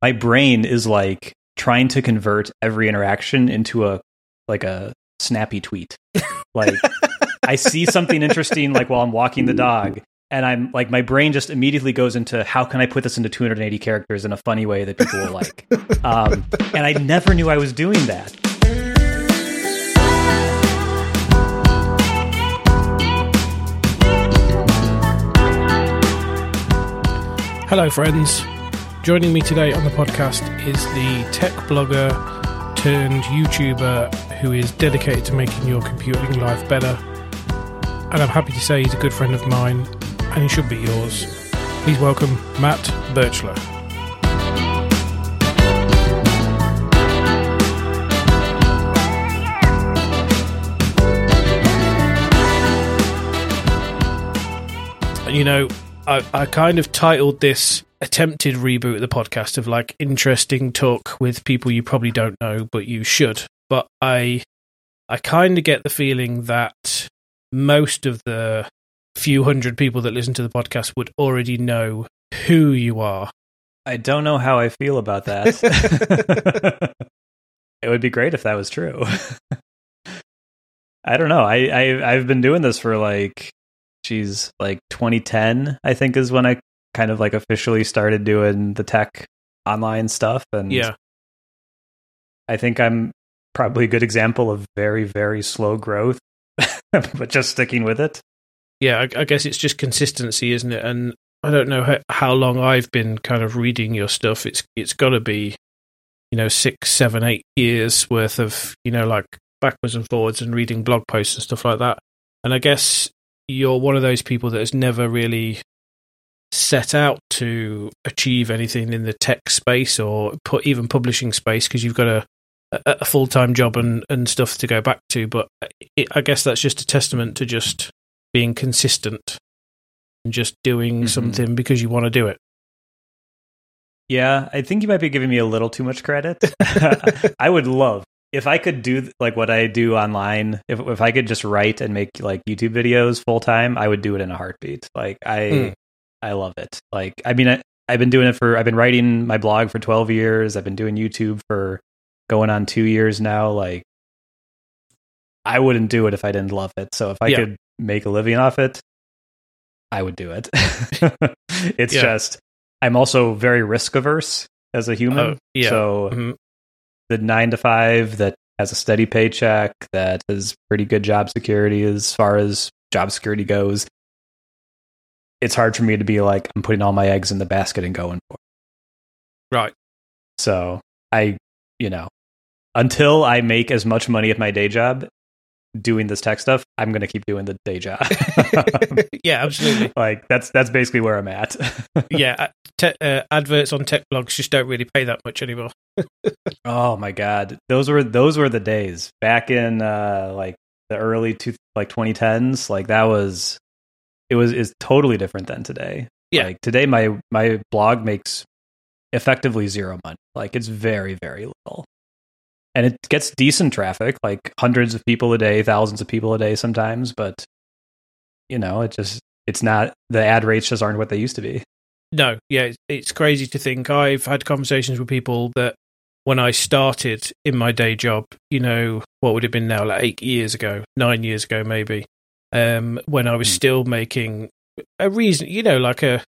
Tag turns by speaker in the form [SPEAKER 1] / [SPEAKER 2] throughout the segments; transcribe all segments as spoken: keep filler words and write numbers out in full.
[SPEAKER 1] my brain is like trying to convert every interaction into a like a snappy tweet. Like I see something interesting like while I'm walking the dog, and I'm like my brain just immediately goes into how can I put this into two hundred eighty characters in a funny way that people will like. Um, and I never knew I was doing that.
[SPEAKER 2] Hello friends, joining me today on the podcast is the tech blogger turned YouTuber who is dedicated to making your computing life better, and I'm happy to say he's a good friend of mine and he should be yours. Please welcome Matt Birchler. You know, I, I kind of titled this attempted reboot of the podcast of like interesting talk with people you probably don't know, but you should. But I I kind of get the feeling that most of the few hundred people that listen to the podcast would already know who you are.
[SPEAKER 1] I don't know how I feel about that. It would be great if that was true. I don't know. I, I, I've been doing this for like... She's like twenty ten, I think, is when I kind of like officially started doing the tech online stuff. And
[SPEAKER 2] yeah,
[SPEAKER 1] I think I'm probably a good example of very, very slow growth, but just sticking with it.
[SPEAKER 2] Yeah, I, I guess it's just consistency, isn't it? And I don't know how, how long I've been kind of reading your stuff. It's it's got to be, you know, six, seven, eight years worth of, you know, like backwards and forwards and reading blog posts and stuff like that. And I guess you're one of those people that has never really set out to achieve anything in the tech space or put even publishing space because you've got a, a full-time job and, and stuff to go back to. But it, I guess that's just a testament to just being consistent and just doing mm-hmm. something because you want to do it.
[SPEAKER 1] Yeah, I think you might be giving me a little too much credit. I would love if I could do like what I do online, if if I could just write and make like YouTube videos full time, I would do it in a heartbeat. Like I, mm. I love it. Like, I mean, I, I've been doing it for, I've been writing my blog for twelve years. I've been doing YouTube for going on two years now. Like I wouldn't do it if I didn't love it. So if I yeah. could make a living off it, I would do it. It's yeah. just, I'm also very risk averse as a human.
[SPEAKER 2] Uh, yeah.
[SPEAKER 1] So mm-hmm. the nine to five that has a steady paycheck, that has pretty good job security as far as job security goes, it's hard for me to be like, I'm putting all my eggs in the basket and going for it.
[SPEAKER 2] Right.
[SPEAKER 1] So I, you know, until I make as much money at my day job doing this tech stuff, I'm going to keep doing the day job.
[SPEAKER 2] Yeah, absolutely.
[SPEAKER 1] Like that's, that's basically where I'm at.
[SPEAKER 2] Yeah. Te- uh, adverts on tech blogs just don't really pay that much anymore.
[SPEAKER 1] Oh my god, those were those were the days back in uh, like the early two, like twenty tens. Like that was it was is totally different than today.
[SPEAKER 2] Yeah,
[SPEAKER 1] like today my my blog makes effectively zero money. Like it's very very little, and it gets decent traffic, like hundreds of people a day, thousands of people a day sometimes. But you know, it just it's not the ad rates just aren't what they used to be.
[SPEAKER 2] No, yeah, it's crazy to think. I've had conversations with people that when I started in my day job, you know, what would have been now, like eight years ago, nine years ago, maybe, um, when I was still making a reason, you know, like a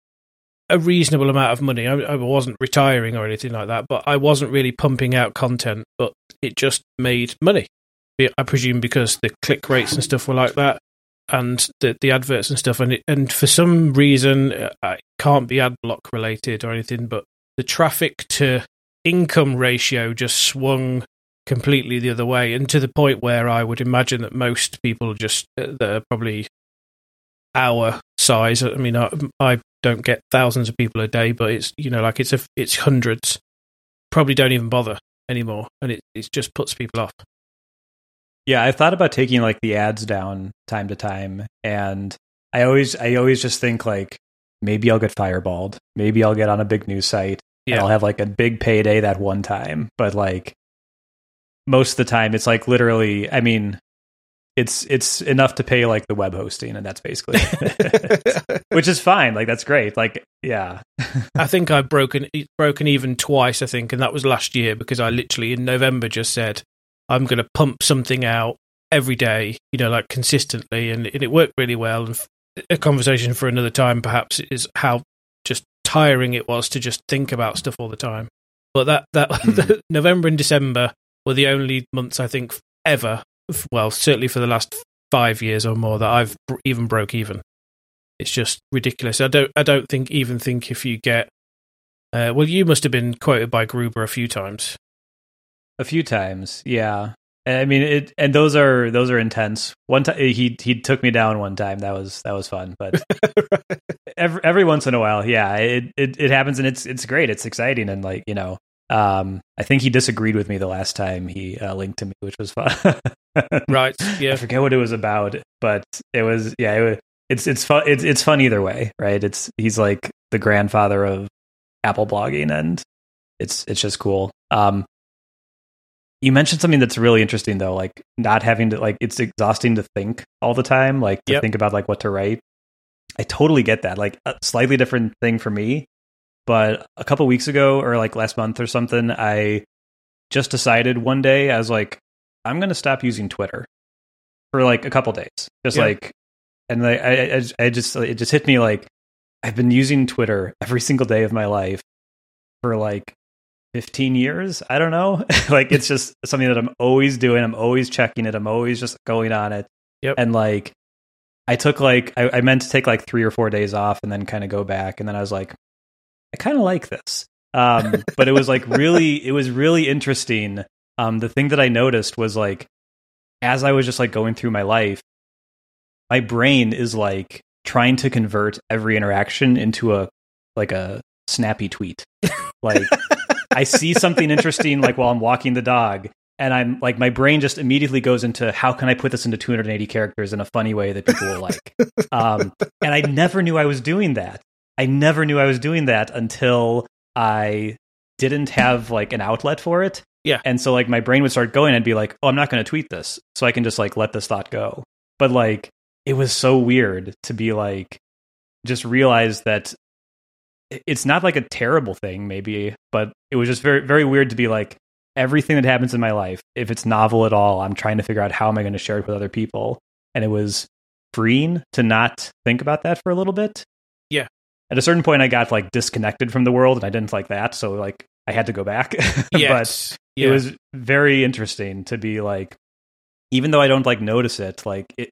[SPEAKER 2] a reasonable amount of money. I, I wasn't retiring or anything like that, but I wasn't really pumping out content, but it just made money. I presume because the click rates and stuff were like that. And the the adverts and stuff, and it, and for some reason, uh, it can't be ad block related or anything, but the traffic to income ratio just swung completely the other way, and to the point where I would imagine that most people just uh, that are probably our size. I mean, I, I don't get thousands of people a day, but it's you know like it's a, it's hundreds. Probably don't even bother anymore, and it it just puts people off.
[SPEAKER 1] Yeah, I thought about taking like the ads down time to time, and I always I always just think like maybe I'll get fireballed, maybe I'll get on a big news site, yeah. and I'll have like a big payday that one time. But like most of the time, it's like literally, I mean, it's it's enough to pay like the web hosting, and that's basically it. Which is fine. Like that's great. Like yeah.
[SPEAKER 2] I think I've broken broken even twice, I think, and that was last year because I literally in November just said I'm going to pump something out every day, you know, like consistently, and, and it worked really well. And a conversation for another time, perhaps, is how just tiring it was to just think about stuff all the time. But that that mm. November and December were the only months I think ever, well, certainly for the last five years or more, that I've br- even broke even. It's just ridiculous. I don't I don't think even think if you get uh, well, you must have been quoted by Gruber a few times.
[SPEAKER 1] A few times, yeah. I mean, it, and those are those are intense. One time he he took me down one time. That was that was fun. But right. every every once in a while, yeah, it, it it happens, and it's it's great. It's exciting, and like you know, um, I think he disagreed with me the last time he uh, linked to me, which was fun.
[SPEAKER 2] Right? Yeah,
[SPEAKER 1] I forget what it was about, but it was yeah. It was, it's it's fun. It's it's fun either way, right? It's he's like the grandfather of Apple blogging, and it's it's just cool. Um, You mentioned something that's really interesting, though, like not having to, like, it's exhausting to think all the time, like to
[SPEAKER 2] yep.
[SPEAKER 1] think about like what to write. I totally get that. Like a slightly different thing for me. But a couple weeks ago or like last month or something, I just decided one day, I was like, I'm going to stop using Twitter for like a couple days. Just yep. like, and I, I, I just, it just hit me like, I've been using Twitter every single day of my life for like fifteen years. I don't know. Like it's just something that I'm always doing. I'm always checking it. I'm always just going on it.
[SPEAKER 2] Yep.
[SPEAKER 1] And like, I took like, I, I meant to take like three or four days off and then kind of go back. And then I was like, I kind of like this. Um, but it was like really, it was really interesting. Um, the thing that I noticed was like, as I was just like going through my life, my brain is like trying to convert every interaction into a, like a snappy tweet. Like, I see something interesting, like while I'm walking the dog, and I'm like, my brain just immediately goes into how can I put this into two hundred eighty characters in a funny way that people will like. Um, and I never knew I was doing that. I never knew I was doing that until I didn't have like an outlet for it.
[SPEAKER 2] Yeah.
[SPEAKER 1] And so like my brain would start going and be like, oh, I'm not going to tweet this. So I can just like let this thought go. But like, it was so weird to be like, just realize that it's not like a terrible thing, maybe, but it was just very, very weird to be like, everything that happens in my life, if it's novel at all, I'm trying to figure out how am I going to share it with other people. And it was freeing to not think about that for a little bit.
[SPEAKER 2] Yeah.
[SPEAKER 1] At a certain point, I got like disconnected from the world, and I didn't like that. So like, I had to go back.
[SPEAKER 2] Yes.
[SPEAKER 1] But
[SPEAKER 2] yeah.
[SPEAKER 1] It was very interesting to be like, even though I don't like notice it, like it,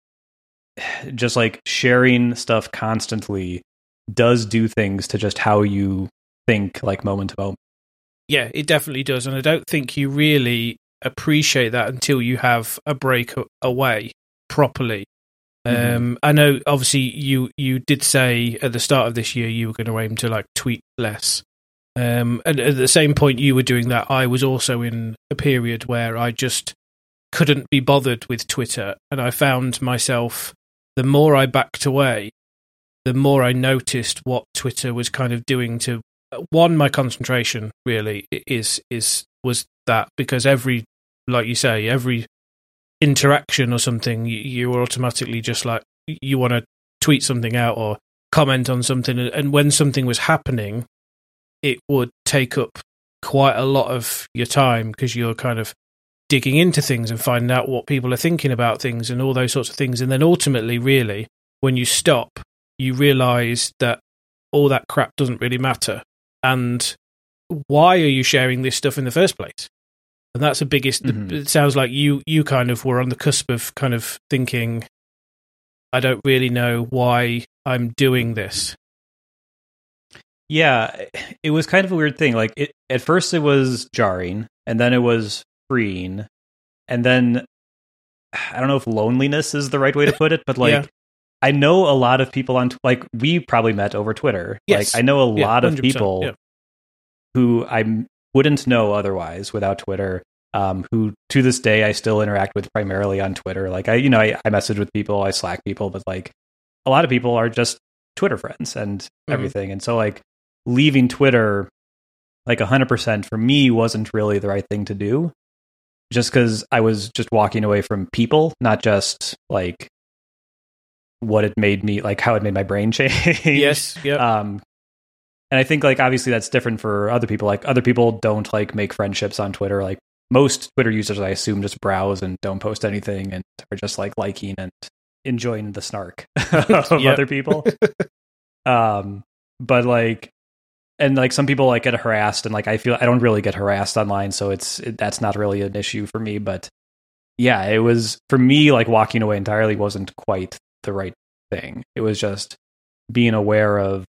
[SPEAKER 1] just like sharing stuff constantly does do things to just how you think, like moment to moment.
[SPEAKER 2] Yeah, it definitely does. And I don't think you really appreciate that until you have a break away properly. Mm-hmm. Um, I know, obviously, you, you did say at the start of this year you were going to aim to like tweet less. Um, and at the same point you were doing that, I was also in a period where I just couldn't be bothered with Twitter. And I found myself, the more I backed away, the more I noticed what Twitter was kind of doing to, one, my concentration really is is was that, because every, like you say, every interaction or something, you, you automatically just like, you want to tweet something out or comment on something, and when something was happening, it would take up quite a lot of your time because you're kind of digging into things and finding out what people are thinking about things and all those sorts of things. And then ultimately, really, when you stop, you realize that all that crap doesn't really matter. And why are you sharing this stuff in the first place? And that's the biggest, mm-hmm. the, it sounds like you, you kind of were on the cusp of kind of thinking, I don't really know why I'm doing this.
[SPEAKER 1] Yeah, it was kind of a weird thing. Like it, at first it was jarring, and then it was freeing. And then I don't know if loneliness is the right way to put it, but like, yeah. I know a lot of people on, like, we probably met over Twitter.
[SPEAKER 2] Yes.
[SPEAKER 1] Like, I know a
[SPEAKER 2] yeah,
[SPEAKER 1] lot of people
[SPEAKER 2] yeah.
[SPEAKER 1] who I wouldn't know otherwise without Twitter, um, who to this day I still interact with primarily on Twitter. Like, I, you know, I, I message with people, I Slack people, but like, a lot of people are just Twitter friends and mm-hmm. everything. And so, like, leaving Twitter, like, one hundred percent for me wasn't really the right thing to do. just because I was just walking away from people, not just like what it made me, like how it made my brain change.
[SPEAKER 2] Yes. Yeah.
[SPEAKER 1] Um, and I think like obviously that's different for other people. Like other people don't like make friendships on Twitter. Like most Twitter users, I assume, just browse and don't post anything and are just like liking and enjoying the snark of other people. um, but like, and like some people like get harassed, and like I feel I don't really get harassed online, so it's it, that's not really an issue for me. But yeah, it was for me like walking away entirely wasn't quite the right thing. It was just being aware of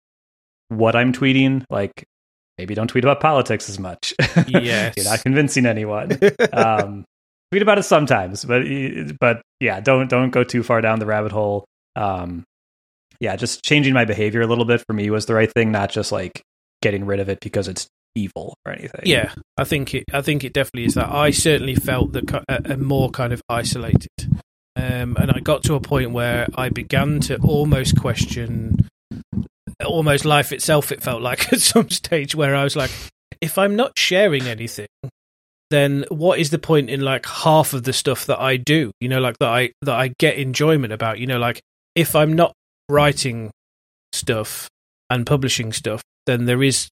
[SPEAKER 1] what I'm tweeting. Like maybe don't tweet about politics as much.
[SPEAKER 2] Yes,
[SPEAKER 1] you're not convincing anyone. um, tweet about it sometimes, but but yeah, don't don't go too far down the rabbit hole. Um, yeah, just changing my behavior a little bit for me was the right thing, not just like getting rid of it because it's evil or anything.
[SPEAKER 2] Yeah, I think it. I think it definitely is that. I certainly felt that a, a more kind of isolated, um, and I got to a point where I began to almost question, almost life itself. It felt like at some stage where I was like, if I'm not sharing anything, then what is the point in like half of the stuff that I do? You know, like that I that I get enjoyment about. You know, like if I'm not writing stuff and publishing stuff, then there is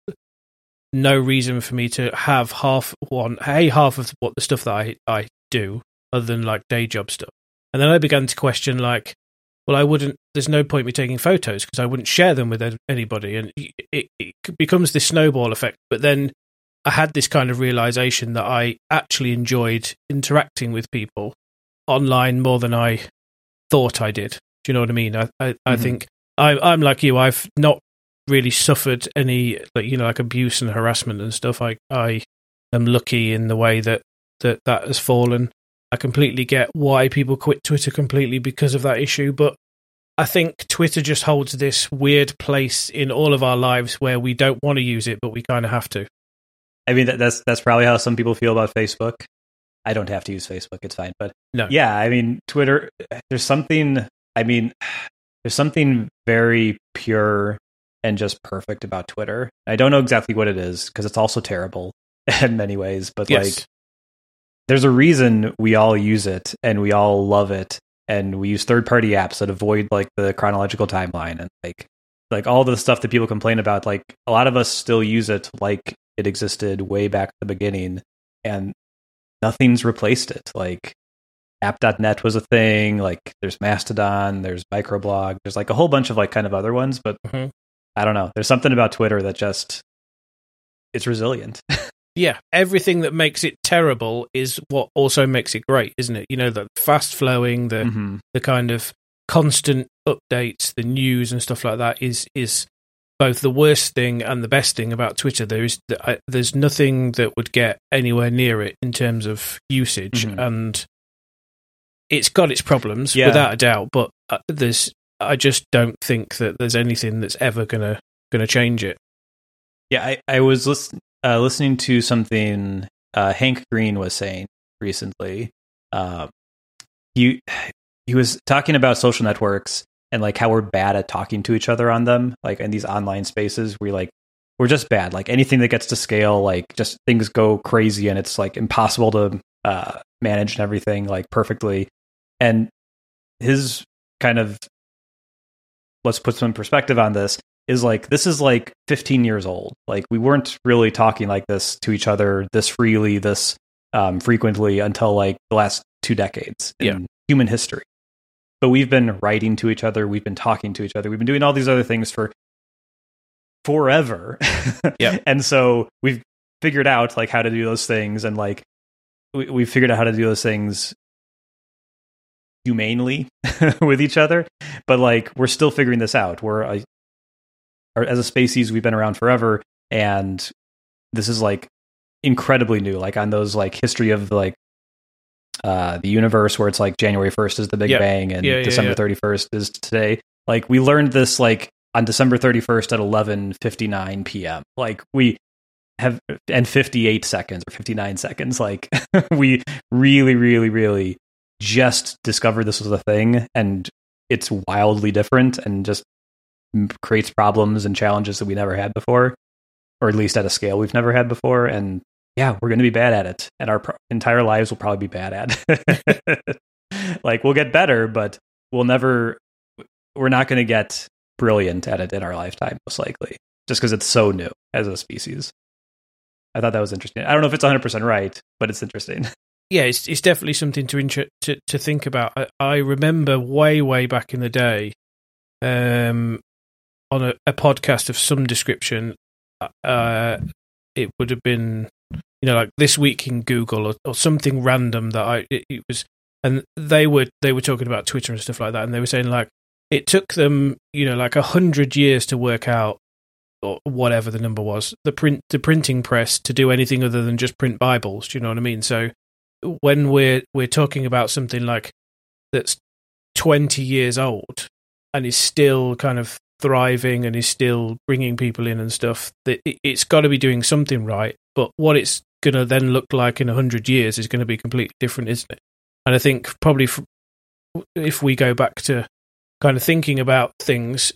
[SPEAKER 2] no reason for me to have half one, hey, half of what the stuff that I, I do other than like day job stuff. And then I began to question like, well, I wouldn't, there's no point me taking photos because I wouldn't share them with anybody. And it, it becomes this snowball effect. But then I had this kind of realization that I actually enjoyed interacting with people online more than I thought I did. Do you know what I mean? I I, mm-hmm. I think I, I'm like you. I've not really suffered any, like you know, like abuse and harassment and stuff. I I am lucky in the way that that that has fallen. I completely get why people quit Twitter completely because of that issue, but I think Twitter just holds this weird place in all of our lives where we don't want to use it, but we kind of have to.
[SPEAKER 1] I mean, that, that's that's probably how some people feel about Facebook. I don't have to use Facebook; it's fine. But
[SPEAKER 2] no.
[SPEAKER 1] Yeah, I mean, Twitter. There's something. I mean, there's something very pure and just perfect about Twitter. I don't know exactly what it is because it's also terrible in many ways. But yes. like, there's a reason we all use it and we all love it, and we use third-party apps that avoid like the chronological timeline and like like all the stuff that people complain about. Like a lot of us still use it like it existed way back at the beginning, and nothing's replaced it. Like app dot net was a thing, like there's Mastodon, there's Microblog, there's like a whole bunch of like kind of other ones, but mm-hmm. I don't know. There's something about Twitter that just, it's resilient.
[SPEAKER 2] Yeah, everything that makes it terrible is what also makes it great, isn't it? You know, the fast flowing, the mm-hmm. the kind of constant updates, the news and stuff like that is is both the worst thing and the best thing about Twitter. There is there's nothing that would get anywhere near it in terms of usage, mm-hmm. and it's got its problems yeah. without a doubt. But there's I just don't think that there's anything that's ever gonna gonna change it.
[SPEAKER 1] Yeah, I I was listen, uh, listening to something uh, Hank Green was saying recently. Uh, he he was talking about social networks and like how we're bad at talking to each other on them, like in these online spaces. We like we're just bad. Like anything that gets to scale, like just things go crazy and it's like impossible to uh, manage and everything like perfectly. And his kind of, let's put some perspective on this, is like, this is like fifteen years old. Like we weren't really talking like this to each other this freely, this um, frequently until like the last two decades in yeah. human history. But we've been writing to each other. We've been talking to each other. We've been doing all these other things for forever.
[SPEAKER 2] Yeah.
[SPEAKER 1] And so we've figured out like how to do those things. And like, we, we've figured out how to do those things humanely with each other. But like, we're still figuring this out. We're a, or as a species, we've been around forever. And this is like incredibly new, like on those like history of like, uh the universe where it's like January first is the Big yeah. Bang and
[SPEAKER 2] yeah, yeah,
[SPEAKER 1] December
[SPEAKER 2] yeah.
[SPEAKER 1] thirty-first is today. Like we learned this like on December thirty-first at eleven fifty-nine p.m. Like we have, and fifty-eight seconds or fifty-nine seconds. Like we really, really, really just discovered this was a thing, and it's wildly different and just creates problems and challenges that we never had before, or at least at a scale we've never had before. And yeah, we're going to be bad at it, and our pro- entire lives will probably be bad at it. Like, we'll get better, but we'll never, we're not going to get brilliant at it in our lifetime, most likely, just because it's so new as a species. I thought that was interesting. I don't know if it's one hundred percent right, but it's interesting.
[SPEAKER 2] Yeah, it's it's definitely something to intro- to, to think about. I, I remember way, way back in the day, um, on a, a podcast of some description, uh, it would have been, you know, like This Week in Google or, or something random that I it, it was, and they were they were talking about Twitter and stuff like that, and they were saying like it took them, you know, like a hundred years to work out, or whatever the number was, the print the printing press to do anything other than just print Bibles. Do you know what I mean? So when we're we're talking about something like that's twenty years old and is still kind of thriving and is still bringing people in and stuff, that it, it's got to be doing something right. But what it's going to then look like in a hundred years is going to be completely different, isn't it? And I think probably f- if we go back to kind of thinking about things,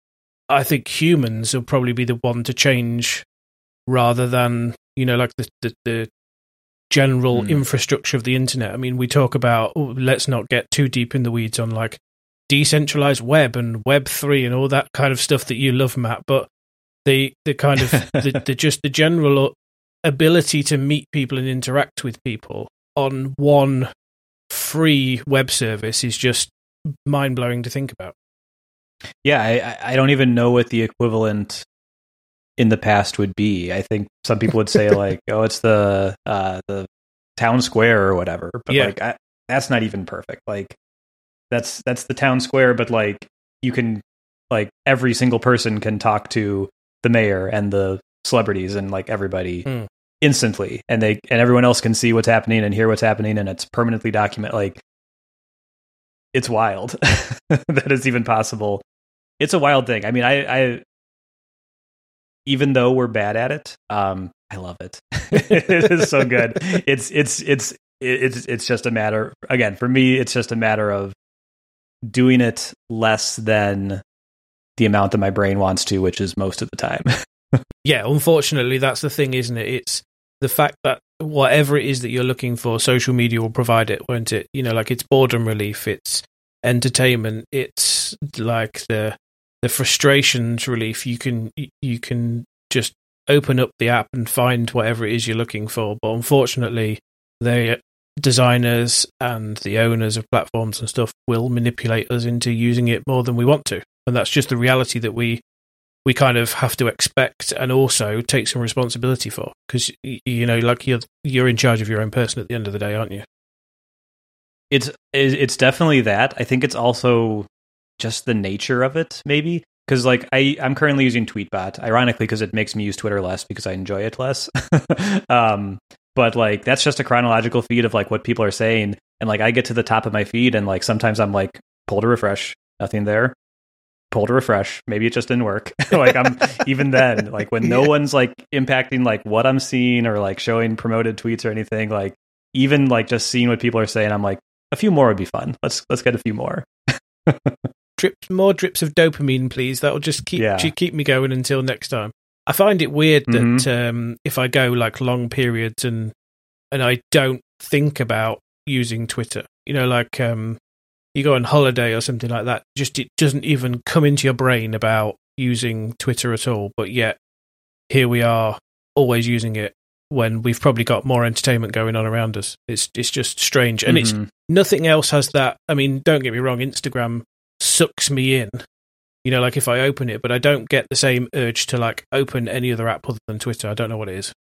[SPEAKER 2] I think humans will probably be the one to change rather than, you know, like the the, the general mm. infrastructure of the internet. I mean, we talk about, oh, let's not get too deep in the weeds on like decentralized web and web three and all that kind of stuff that you love, Matt, but the the kind of the, the just the general ability to meet people and interact with people on one free web service is just mind-blowing to think about.
[SPEAKER 1] Yeah, I, I don't even know what the equivalent in the past would be. I think some people would say like, oh, it's the uh, the town square or whatever, but yeah. like I, that's not even perfect. Like that's that's the town square, but like you can, like every single person can talk to the mayor and the celebrities and like everybody mm. instantly, and they and everyone else can see what's happening and hear what's happening, and it's permanently documented. Like it's wild that it's even possible. It's a wild thing. I mean, I, I even though we're bad at it, um, I love it. It is so good. It's it's it's it's it's just a matter. Again, for me, it's just a matter of doing it less than the amount that my brain wants to, which is most of the time.
[SPEAKER 2] Yeah, unfortunately, that's the thing, isn't it? It's the fact that whatever it is that you're looking for, social media will provide it, won't it? You know, like it's boredom relief, it's entertainment, it's like the the frustrations relief. You can you can just open up the app and find whatever it is you're looking for. But unfortunately, the designers and the owners of platforms and stuff will manipulate us into using it more than we want to, and that's just the reality that we we kind of have to expect and also take some responsibility for, because you know, like you're you're in charge of your own person at the end of the day, aren't you?
[SPEAKER 1] It's it's definitely that. I think it's also just the nature of it, maybe, because like I I'm currently using Tweetbot, ironically, because it makes me use Twitter less because I enjoy it less. um, but like that's just a chronological feed of like what people are saying, and like I get to the top of my feed, and like sometimes I'm like pull to refresh, nothing there. Pull to refresh, maybe it just didn't work. Like I'm even then, like when no yeah. one's like impacting like what I'm seeing or like showing promoted tweets or anything, like even like just seeing what people are saying, I'm like, a few more would be fun. Let's let's get a few more.
[SPEAKER 2] Drips, more drips of dopamine, please. That'll just keep yeah. keep me going until next time. I find it weird that mm-hmm. um, if I go like long periods and and I don't think about using Twitter, you know, like um, you go on holiday or something like that, just it doesn't even come into your brain about using Twitter at all. But yet here we are, always using it when we've probably got more entertainment going on around us. It's it's just strange, and mm-hmm. it's nothing else has that. I mean, don't get me wrong, Instagram sucks me in, you know, like if I open it, but I don't get the same urge to like open any other app other than Twitter. I don't know what it is.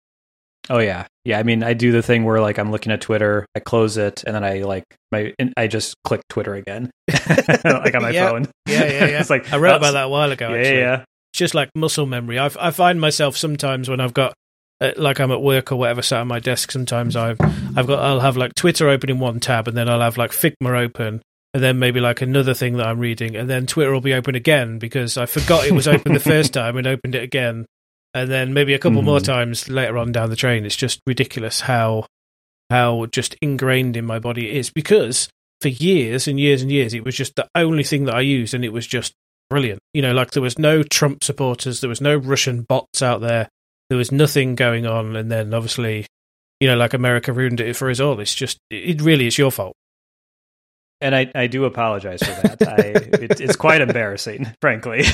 [SPEAKER 1] Oh yeah, yeah. I mean, I do the thing where like I'm looking at Twitter, I close it, and then I like my I just click Twitter again, like on my
[SPEAKER 2] yeah.
[SPEAKER 1] phone.
[SPEAKER 2] Yeah, yeah, yeah.
[SPEAKER 1] It's like
[SPEAKER 2] I wrote about that a while ago.
[SPEAKER 1] Yeah,
[SPEAKER 2] actually.
[SPEAKER 1] yeah.
[SPEAKER 2] It's just like muscle memory. I I find myself sometimes when I've got uh, like I'm at work or whatever, sat at my desk. Sometimes I've I've got I'll have like Twitter open in one tab, and then I'll have like Figma open, and then maybe like another thing that I'm reading, and then Twitter will be open again because I forgot it was open the first time and opened it again. And then maybe a couple mm. more times later on down the train. It's just ridiculous how how just ingrained in my body it is, because for years and years and years, it was just the only thing that I used, and it was just brilliant. You know, like there was no Trump supporters, there was no Russian bots out there, there there was nothing going on, and then obviously, you know, like America ruined it for us all. It's just, it really is your fault.
[SPEAKER 1] And I, I do apologize for that. I, it, it's quite embarrassing, frankly.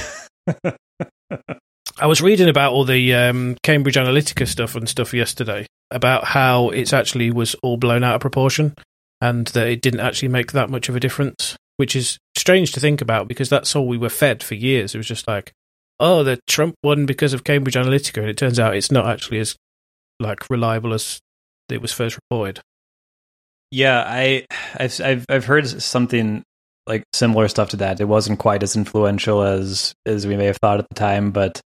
[SPEAKER 2] I was reading about all the um, Cambridge Analytica stuff and stuff yesterday, about how it actually was all blown out of proportion and that it didn't actually make that much of a difference, which is strange to think about because that's all we were fed for years. It was just like, oh, the Trump won because of Cambridge Analytica, and it turns out it's not actually as like reliable as it was first reported.
[SPEAKER 1] Yeah, I, I've, I've, I've heard something like similar stuff to that. It wasn't quite as influential as, as we may have thought at the time, but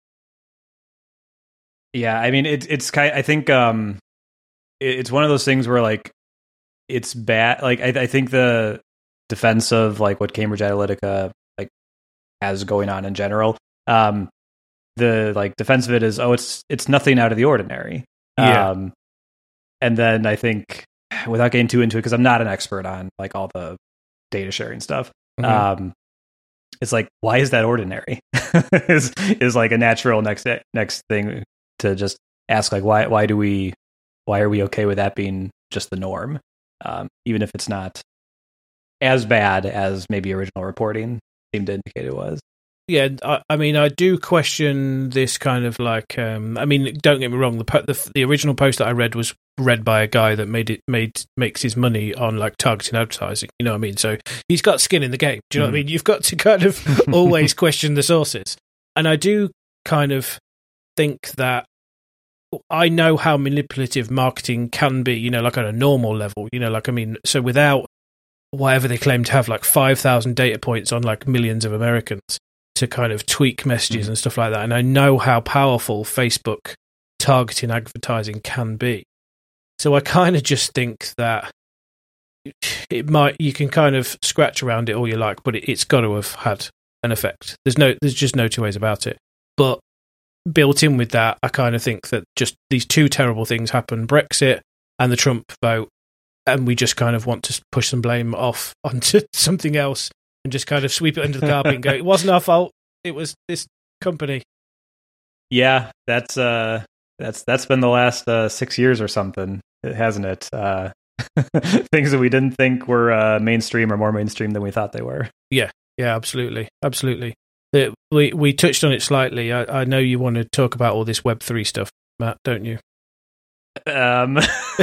[SPEAKER 1] yeah, I mean, it, it's kind. I think um, it, it's one of those things where like it's bad. Like I, I think the defense of like what Cambridge Analytica like has going on in general, um, the like defense of it is, oh, it's it's nothing out of the ordinary.
[SPEAKER 2] Yeah.
[SPEAKER 1] Um, and then I think, without getting too into it, because I'm not an expert on like all the data sharing stuff, mm-hmm. um, it's like, why is that ordinary? is is like a natural next next thing to just ask, like, why why do we why are we okay with that being just the norm, um, even if it's not as bad as maybe original reporting seemed to indicate it was.
[SPEAKER 2] Yeah, I, I mean, I do question this kind of like. Um, I mean, don't get me wrong. The, the the original post that I read was read by a guy that made it made makes his money on like targeting advertising. You know what I mean? So he's got skin in the game. Do you know mm. what I mean? You've got to kind of always question the sources. And I do kind of think that I know how manipulative marketing can be. You know, like on a normal level. You know, like I mean, so without whatever they claim to have, like five thousand data points on like millions of Americans to kind of tweak messages mm. and stuff like that. And I know how powerful Facebook targeting advertising can be. So I kind of just think that it might, you can kind of scratch around it all you like, but it, it's got to have had an effect. There's no, there's just no two ways about it. But built in with that, I kind of think that just these two terrible things happen, Brexit and the Trump vote, and we just kind of want to push some blame off onto something else and just kind of sweep it under the carpet and go, it wasn't our fault, it was this company.
[SPEAKER 1] Yeah, that's uh, that's that's been the last uh, six years or something, hasn't it? Uh, things that we didn't think were uh, mainstream or more mainstream than we thought they were.
[SPEAKER 2] Yeah, yeah, absolutely, absolutely. The, we we touched on it slightly. I, I know you want to talk about all this Web three stuff, Matt, don't you?
[SPEAKER 1] Um,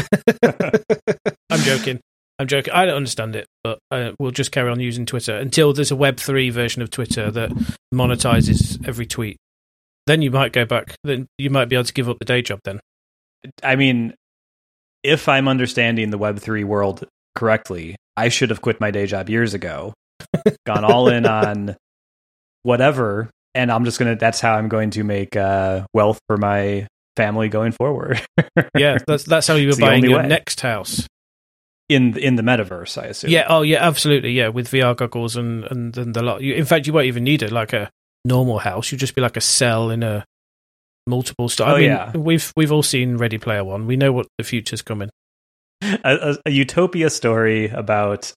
[SPEAKER 2] I'm joking. I'm joking. I don't understand it, but uh, we'll just carry on using Twitter until there's a Web three version of Twitter that monetizes every tweet. Then you might go back. Then you might be able to give up the day job then.
[SPEAKER 1] I mean, if I'm understanding the Web three world correctly, I should have quit my day job years ago, gone all in on whatever, and I'm just going to, that's how I'm going to make uh, wealth for my family going forward.
[SPEAKER 2] Yeah, that's that's how you were buying your way. Next house.
[SPEAKER 1] In in the metaverse, I assume.
[SPEAKER 2] Yeah. Oh, yeah. Absolutely. Yeah, with V R goggles and and, and the lot. You, in fact, you won't even need it like a normal house. You just be like a cell in a multiple store. I
[SPEAKER 1] oh
[SPEAKER 2] mean,
[SPEAKER 1] yeah.
[SPEAKER 2] We've we've all seen Ready Player One. We know what the future's coming.
[SPEAKER 1] A, a, a utopia story about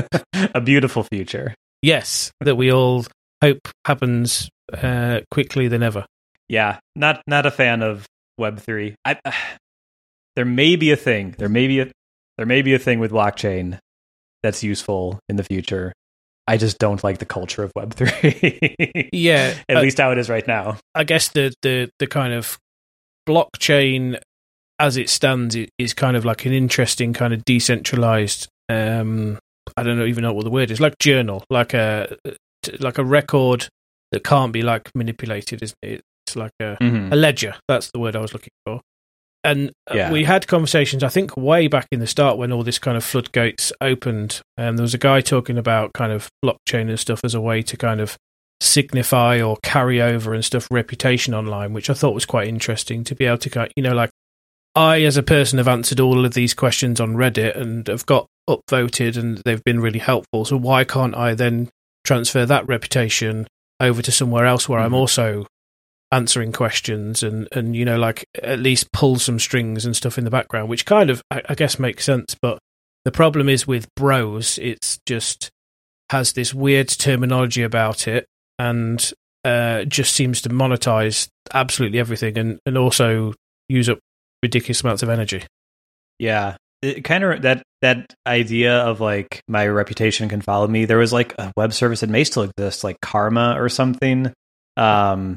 [SPEAKER 1] a beautiful future.
[SPEAKER 2] Yes, that we all hope happens uh, quickly than ever.
[SPEAKER 1] Yeah, not not a fan of Web three. I, uh, there may be a thing. There may be a There may be a thing with blockchain that's useful in the future. I just don't like the culture of Web three.
[SPEAKER 2] Yeah.
[SPEAKER 1] At
[SPEAKER 2] uh,
[SPEAKER 1] least how it is right now.
[SPEAKER 2] I guess the, the, the kind of blockchain as it stands is kind of like an interesting kind of decentralized, um, I don't know, even know what the word is, like journal, like a like a record that can't be like manipulated, isn't it? It's like a, mm-hmm. a ledger. That's the word I was looking for. And yeah. we had conversations, I think, way back in the start when all this kind of floodgates opened. And there was a guy talking about kind of blockchain and stuff as a way to kind of signify or carry over and stuff reputation online, which I thought was quite interesting to be able to, kind of, you know, like I, as a person, have answered all of these questions on Reddit and have got upvoted and they've been really helpful. So why can't I then transfer that reputation over to somewhere else where mm-hmm. I'm also answering questions and, and, you know, like at least pull some strings and stuff in the background, which kind of, I, I guess, makes sense. But the problem is with Bros, it's just has this weird terminology about it and uh, just seems to monetize absolutely everything and, and also use up ridiculous amounts of energy.
[SPEAKER 1] Yeah. It kind of that that idea of like my reputation can follow me. There was like a web service that may still exist, like Karma or something. Um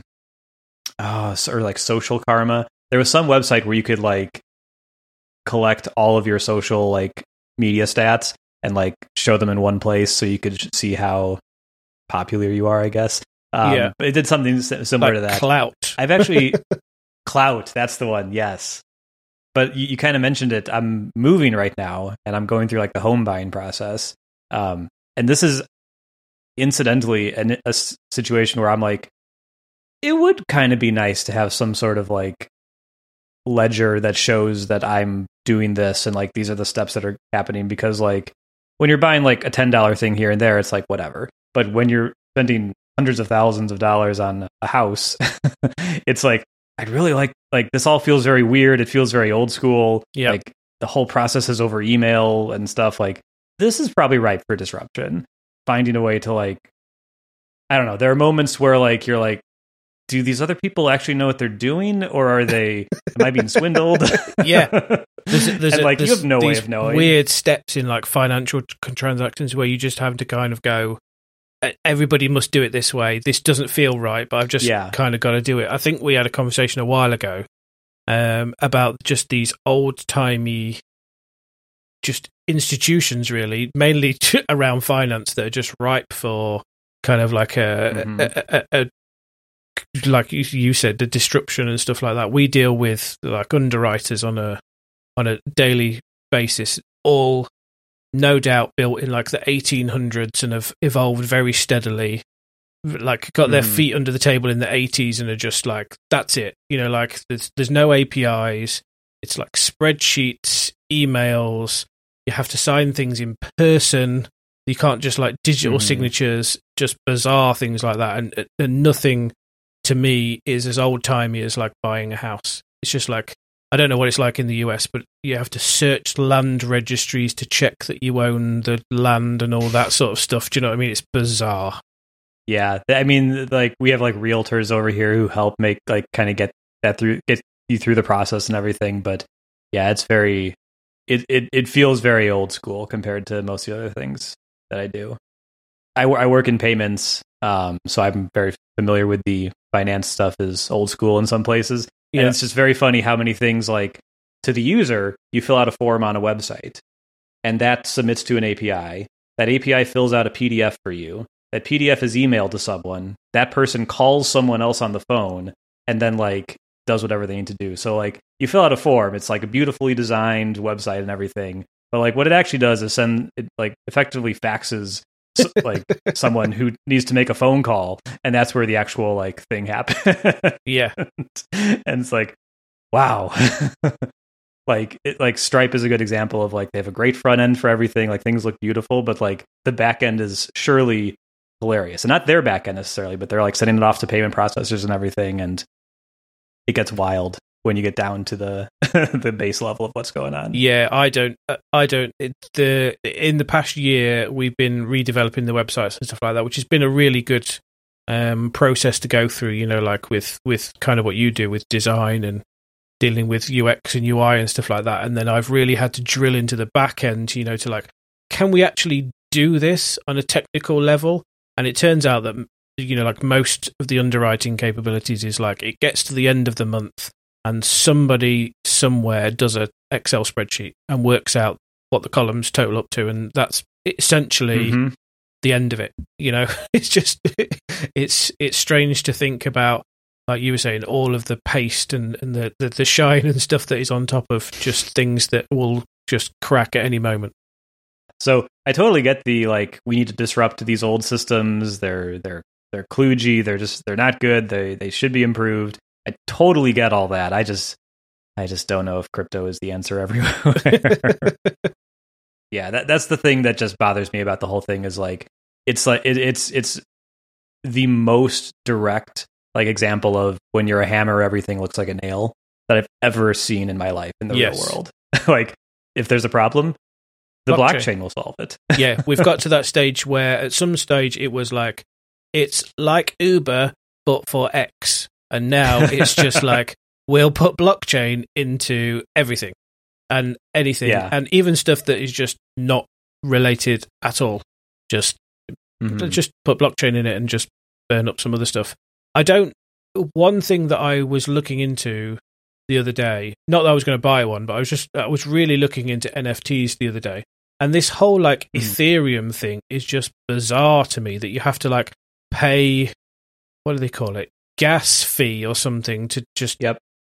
[SPEAKER 1] oh, or like Social Karma. There was some website where you could like collect all of your social like media stats and like show them in one place so you could see how popular you are, I guess. Um,
[SPEAKER 2] yeah.
[SPEAKER 1] It did something similar
[SPEAKER 2] like
[SPEAKER 1] to that.
[SPEAKER 2] Clout.
[SPEAKER 1] I've actually Clout, that's the one. Yes. But you, you kind of mentioned it. I'm moving right now and I'm going through like the home buying process. Um, and this is incidentally an, a s- situation where I'm like, it would kind of be nice to have some sort of like ledger that shows that I'm doing this and like these are the steps that are happening, because like when you're buying like a ten dollars thing here and there, it's like whatever. But when you're spending hundreds of thousands of dollars on a house, it's like, I'd really like, like this all feels very weird. It feels very old school.
[SPEAKER 2] Yeah.
[SPEAKER 1] Like the whole process is over email and stuff. Like this is probably ripe for disruption. Finding a way to like, I don't know. There are moments where like, you're like, do these other people actually know what they're doing, or are they, am I being swindled?
[SPEAKER 2] Yeah. There's, there's
[SPEAKER 1] and
[SPEAKER 2] a,
[SPEAKER 1] like,
[SPEAKER 2] there's
[SPEAKER 1] you have no way
[SPEAKER 2] these
[SPEAKER 1] of knowing.
[SPEAKER 2] Weird steps in like financial t- transactions where you just have to kind of go, everybody must do it this way. This doesn't feel right, but I've just
[SPEAKER 1] Yeah.
[SPEAKER 2] kind of got to do it. I think we had a conversation a while ago um, about just these old-timey just institutions, really, mainly t- around finance, that are just ripe for kind of like a,
[SPEAKER 1] Mhm.
[SPEAKER 2] a, a, a like you, you said, the disruption and stuff like that. We deal with like underwriters on a on a daily basis, all no doubt built in like the eighteen hundreds and have evolved very steadily, like got their
[SPEAKER 1] Mhm.
[SPEAKER 2] feet under the table in the eighties and are just like, that's it. You know, like there's, there's no A P Is. It's like spreadsheets, emails. You have to sign things in person. You can't just like digital
[SPEAKER 1] Mhm.
[SPEAKER 2] signatures, just bizarre things like that. And, and nothing to me is as old timey as like buying a house. It's just like, I don't know what it's like in the U S, but you have to search land registries to check that you own the land and all that sort of stuff. Do you know what I mean? It's bizarre.
[SPEAKER 1] Yeah. I mean, like we have like realtors over here who help make like kind of get that through, get you through the process and everything. But yeah, it's very, it, it, it feels very old school compared to most of the other things that I do. I, I work in payments, um, so I'm very familiar with the finance stuff is old school in some places.
[SPEAKER 2] Yeah.
[SPEAKER 1] And it's just very funny how many things like to the user, you fill out a form on a website and that submits to an A P I. That A P I fills out a P D F for you. That P D F is emailed to someone. That person calls someone else on the phone and then like does whatever they need to do. So like you fill out a form, it's like a beautifully designed website and everything. But like what it actually does is send it like effectively faxes so, like someone who needs to make a phone call, and that's where the actual like thing happens.
[SPEAKER 2] Yeah.
[SPEAKER 1] And it's like, wow. Like it, like Stripe is a good example of like they have a great front end for everything, like things look beautiful, but like the back end is surely hilarious. And not their back end necessarily, but they're like sending it off to payment processors and everything, and it gets wild when you get down to the the base level of what's going on.
[SPEAKER 2] Yeah, I don't. Uh, I don't. It, the in the past year, we've been redeveloping the websites and stuff like that, which has been a really good um, process to go through. You know, like with with kind of what you do with design and dealing with U X and U I and stuff like that. And then I've really had to drill into the back end. You know, to like, can we actually do this on a technical level? And it turns out that, you know, like most of the underwriting capabilities is like it gets to the end of the month, and somebody somewhere does a Excel spreadsheet and works out what the columns total up to, and that's essentially
[SPEAKER 1] Mm-hmm.
[SPEAKER 2] the end of it. You know, it's just it's it's strange to think about, like you were saying, all of the paste and, and the, the the shine and stuff that is on top of just things that will just crack at any moment.
[SPEAKER 1] So I totally get the like we need to disrupt these old systems. They're they're they're kludgy. They're just they're not good. They they should be improved. I totally get all that. I just I just don't know if crypto is the answer everywhere. Yeah, that that's the thing that just bothers me about the whole thing is like it's like it, it's it's the most direct like example of when you're a hammer, everything looks like a nail that I've ever seen in my life in the
[SPEAKER 2] Yes.
[SPEAKER 1] real world. Like if there's a problem, the
[SPEAKER 2] Blockchain.
[SPEAKER 1] blockchain will solve it.
[SPEAKER 2] Yeah, we've got to that stage where at some stage it was like, it's like Uber, but for X. And now it's just like, we'll put blockchain into everything and anything,
[SPEAKER 1] yeah.
[SPEAKER 2] and even stuff that is just not related at all. Just,
[SPEAKER 1] mm-hmm.
[SPEAKER 2] just put blockchain in it and just burn up some other stuff. I don't. One thing that I was looking into the other day, not that I was going to buy one, but I was just I was really looking into N F Ts the other day, and this whole like mm. Ethereum thing is just bizarre to me. That you have to like pay, what do they call it, gas fee or something to just.
[SPEAKER 1] Yep.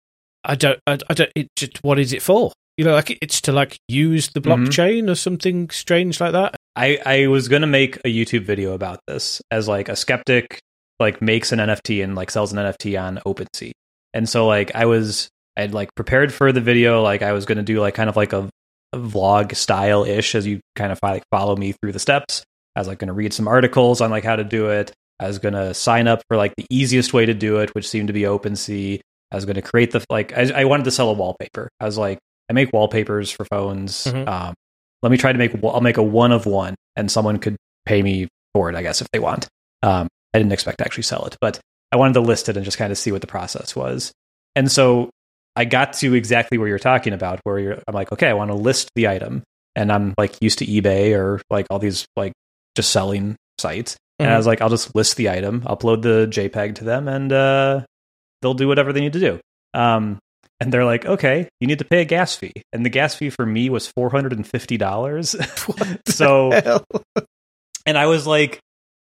[SPEAKER 2] I don't. I, I don't. It just. What is it for? You know, like it's to like use the blockchain mm-hmm. or something strange like that.
[SPEAKER 1] I I was going to make a YouTube video about this as like a skeptic like makes an N F T and like sells an N F T on OpenSea. And so like I was I had like prepared for the video, like I was going to do like kind of like a, a vlog style ish as you kind of like follow me through the steps. I was like going to read some articles on like how to do it. I was going to sign up for like the easiest way to do it, which seemed to be OpenSea. I was going to create the like I, I wanted to sell a wallpaper. I was like, I make wallpapers for phones. Mm-hmm. Um, let me try to make I'll make a one of one, and someone could pay me for it, I guess, if they want. Um, I didn't expect to actually sell it, but I wanted to list it and just kind of see what the process was. And so I got to exactly where you're talking about, where you're, I'm like, okay, I want to list the item, and I'm like used to eBay or like all these like just selling sites, mm-hmm. and I was like, I'll just list the item, upload the JPEG to them, and uh, they'll do whatever they need to do. Um, and they're like, okay, you need to pay a gas fee, and the gas fee for me was four hundred and fifty dollars. So, hell? And I was like,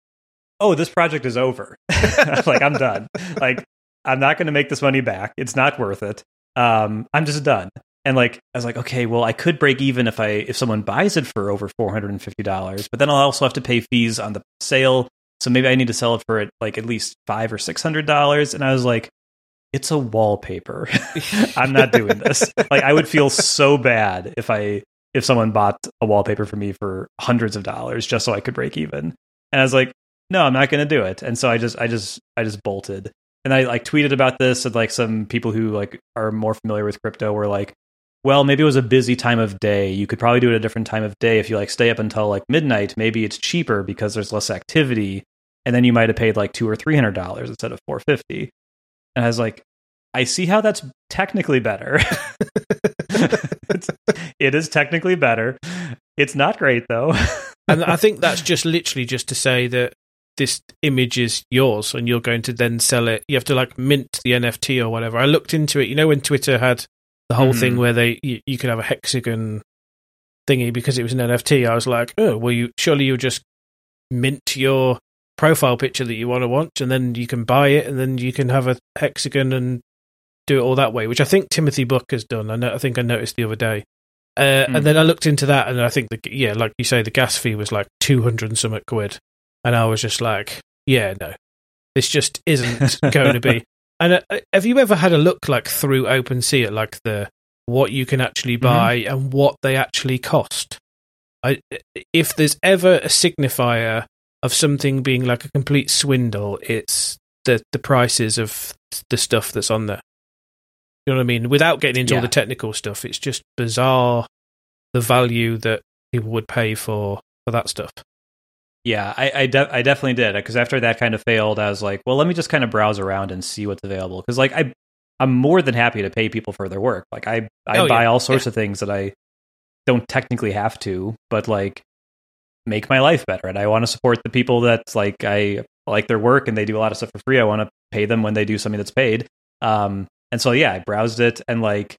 [SPEAKER 1] oh, this project is over. Like, I'm done. Like, I'm not going to make this money back. It's not worth it. Um, I'm just done. And like, I was like, okay, well, I could break even if I if someone buys it for over four hundred and fifty dollars, but then I'll also have to pay fees on the sale. So maybe I need to sell it for like at least five or six hundred dollars. And I was like, it's a wallpaper. I'm not doing this. Like, I would feel so bad if I if someone bought a wallpaper for me for hundreds of dollars just so I could break even. And I was like, no, I'm not going to do it. And so I just, I just, I just bolted. And I like tweeted about this, and like some people who like are more familiar with crypto were like, well, maybe it was a busy time of day. You could probably do it at a different time of day. If you like stay up until like midnight, maybe it's cheaper because there's less activity. And then you might have paid like two or three hundred dollars instead of four fifty. And I was like, I see how that's technically better. it's, it is technically better. It's not great though.
[SPEAKER 2] And I think that's just literally just to say that this image is yours and you're going to then sell it. You have to like mint the N F T or whatever. I looked into it. You know, when Twitter had the whole mm-hmm. thing where they you, you could have a hexagon thingy because it was an N F T, I was like, oh, well, you surely you'll just mint your profile picture that you want to watch, and then you can buy it, and then you can have a hexagon and do it all that way, which I think Timothy Buck has done. I know, I think I noticed the other day. Uh, mm. And then I looked into that, and I think, the, yeah, like you say, the gas fee was like two hundred and something quid. And I was just like, yeah, no, this just isn't going to be. And uh, have you ever had a look like through OpenSea at like the what you can actually buy mm-hmm. and what they actually cost? I, if there's ever a signifier of something being like a complete swindle, it's the the prices of the stuff that's on there. You know what I mean? Without getting into yeah. all the technical stuff, it's just bizarre the value that people would pay for for that stuff.
[SPEAKER 1] Yeah, I I, de- I definitely did, because after that kind of failed, I was like, well, let me just kind of browse around and see what's available. Because like I, I'm more than happy to pay people for their work. Like I, I oh, buy yeah. all sorts yeah. of things that I don't technically have to, but like make my life better. And I want to support the people that like I like their work and they do a lot of stuff for free. I want to pay them when they do something that's paid. Um, and so yeah, I browsed it, and like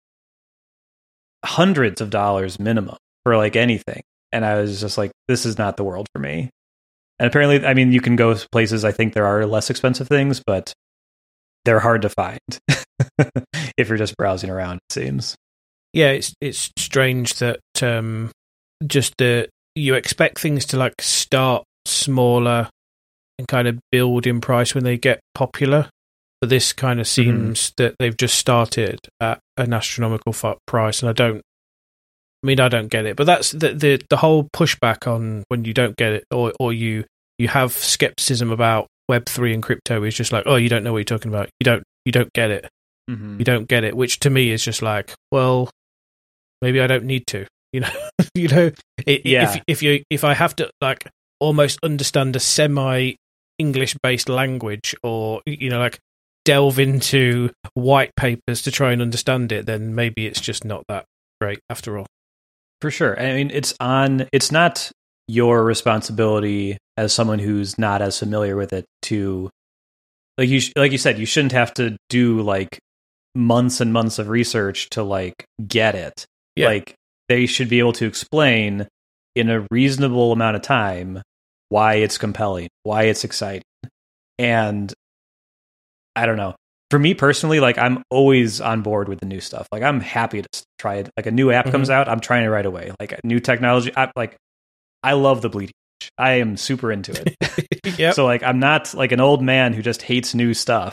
[SPEAKER 1] hundreds of dollars minimum for like anything. And I was just like, this is not the world for me. And apparently, I mean, you can go places, I think there are less expensive things, but they're hard to find if you're just browsing around, it seems.
[SPEAKER 2] Yeah, it's it's strange that um, just the you expect things to like start smaller and kind of build in price when they get popular. But this kind of seems mm-hmm. that they've just started at an astronomical price, and I don't I mean, I don't get it, but that's the, the the whole pushback on when you don't get it, or or you you have skepticism about Web three and crypto is just like, oh, you don't know what you're talking about. You don't you don't get it. Mm-hmm. You don't get it, which to me is just like, well, maybe I don't need to. You know, you know, it,
[SPEAKER 1] yeah.
[SPEAKER 2] if if you if I have to like almost understand a semi English based language, or you know, like delve into white papers to try and understand it, then maybe it's just not that great after all.
[SPEAKER 1] For sure. I mean, it's on, it's not your responsibility as someone who's not as familiar with it to, like you, like you said, you shouldn't have to do like months and months of research to like get it. Yeah. Like they should be able to explain in a reasonable amount of time why it's compelling, why it's exciting. And I don't know. For me personally, like I'm always on board with the new stuff. Like I'm happy to try it. Like a new app mm-hmm. comes out, I'm trying it right away. Like new technology, I, like I love the bleeding edge. I am super into it. Yep. So like I'm not like an old man who just hates new stuff.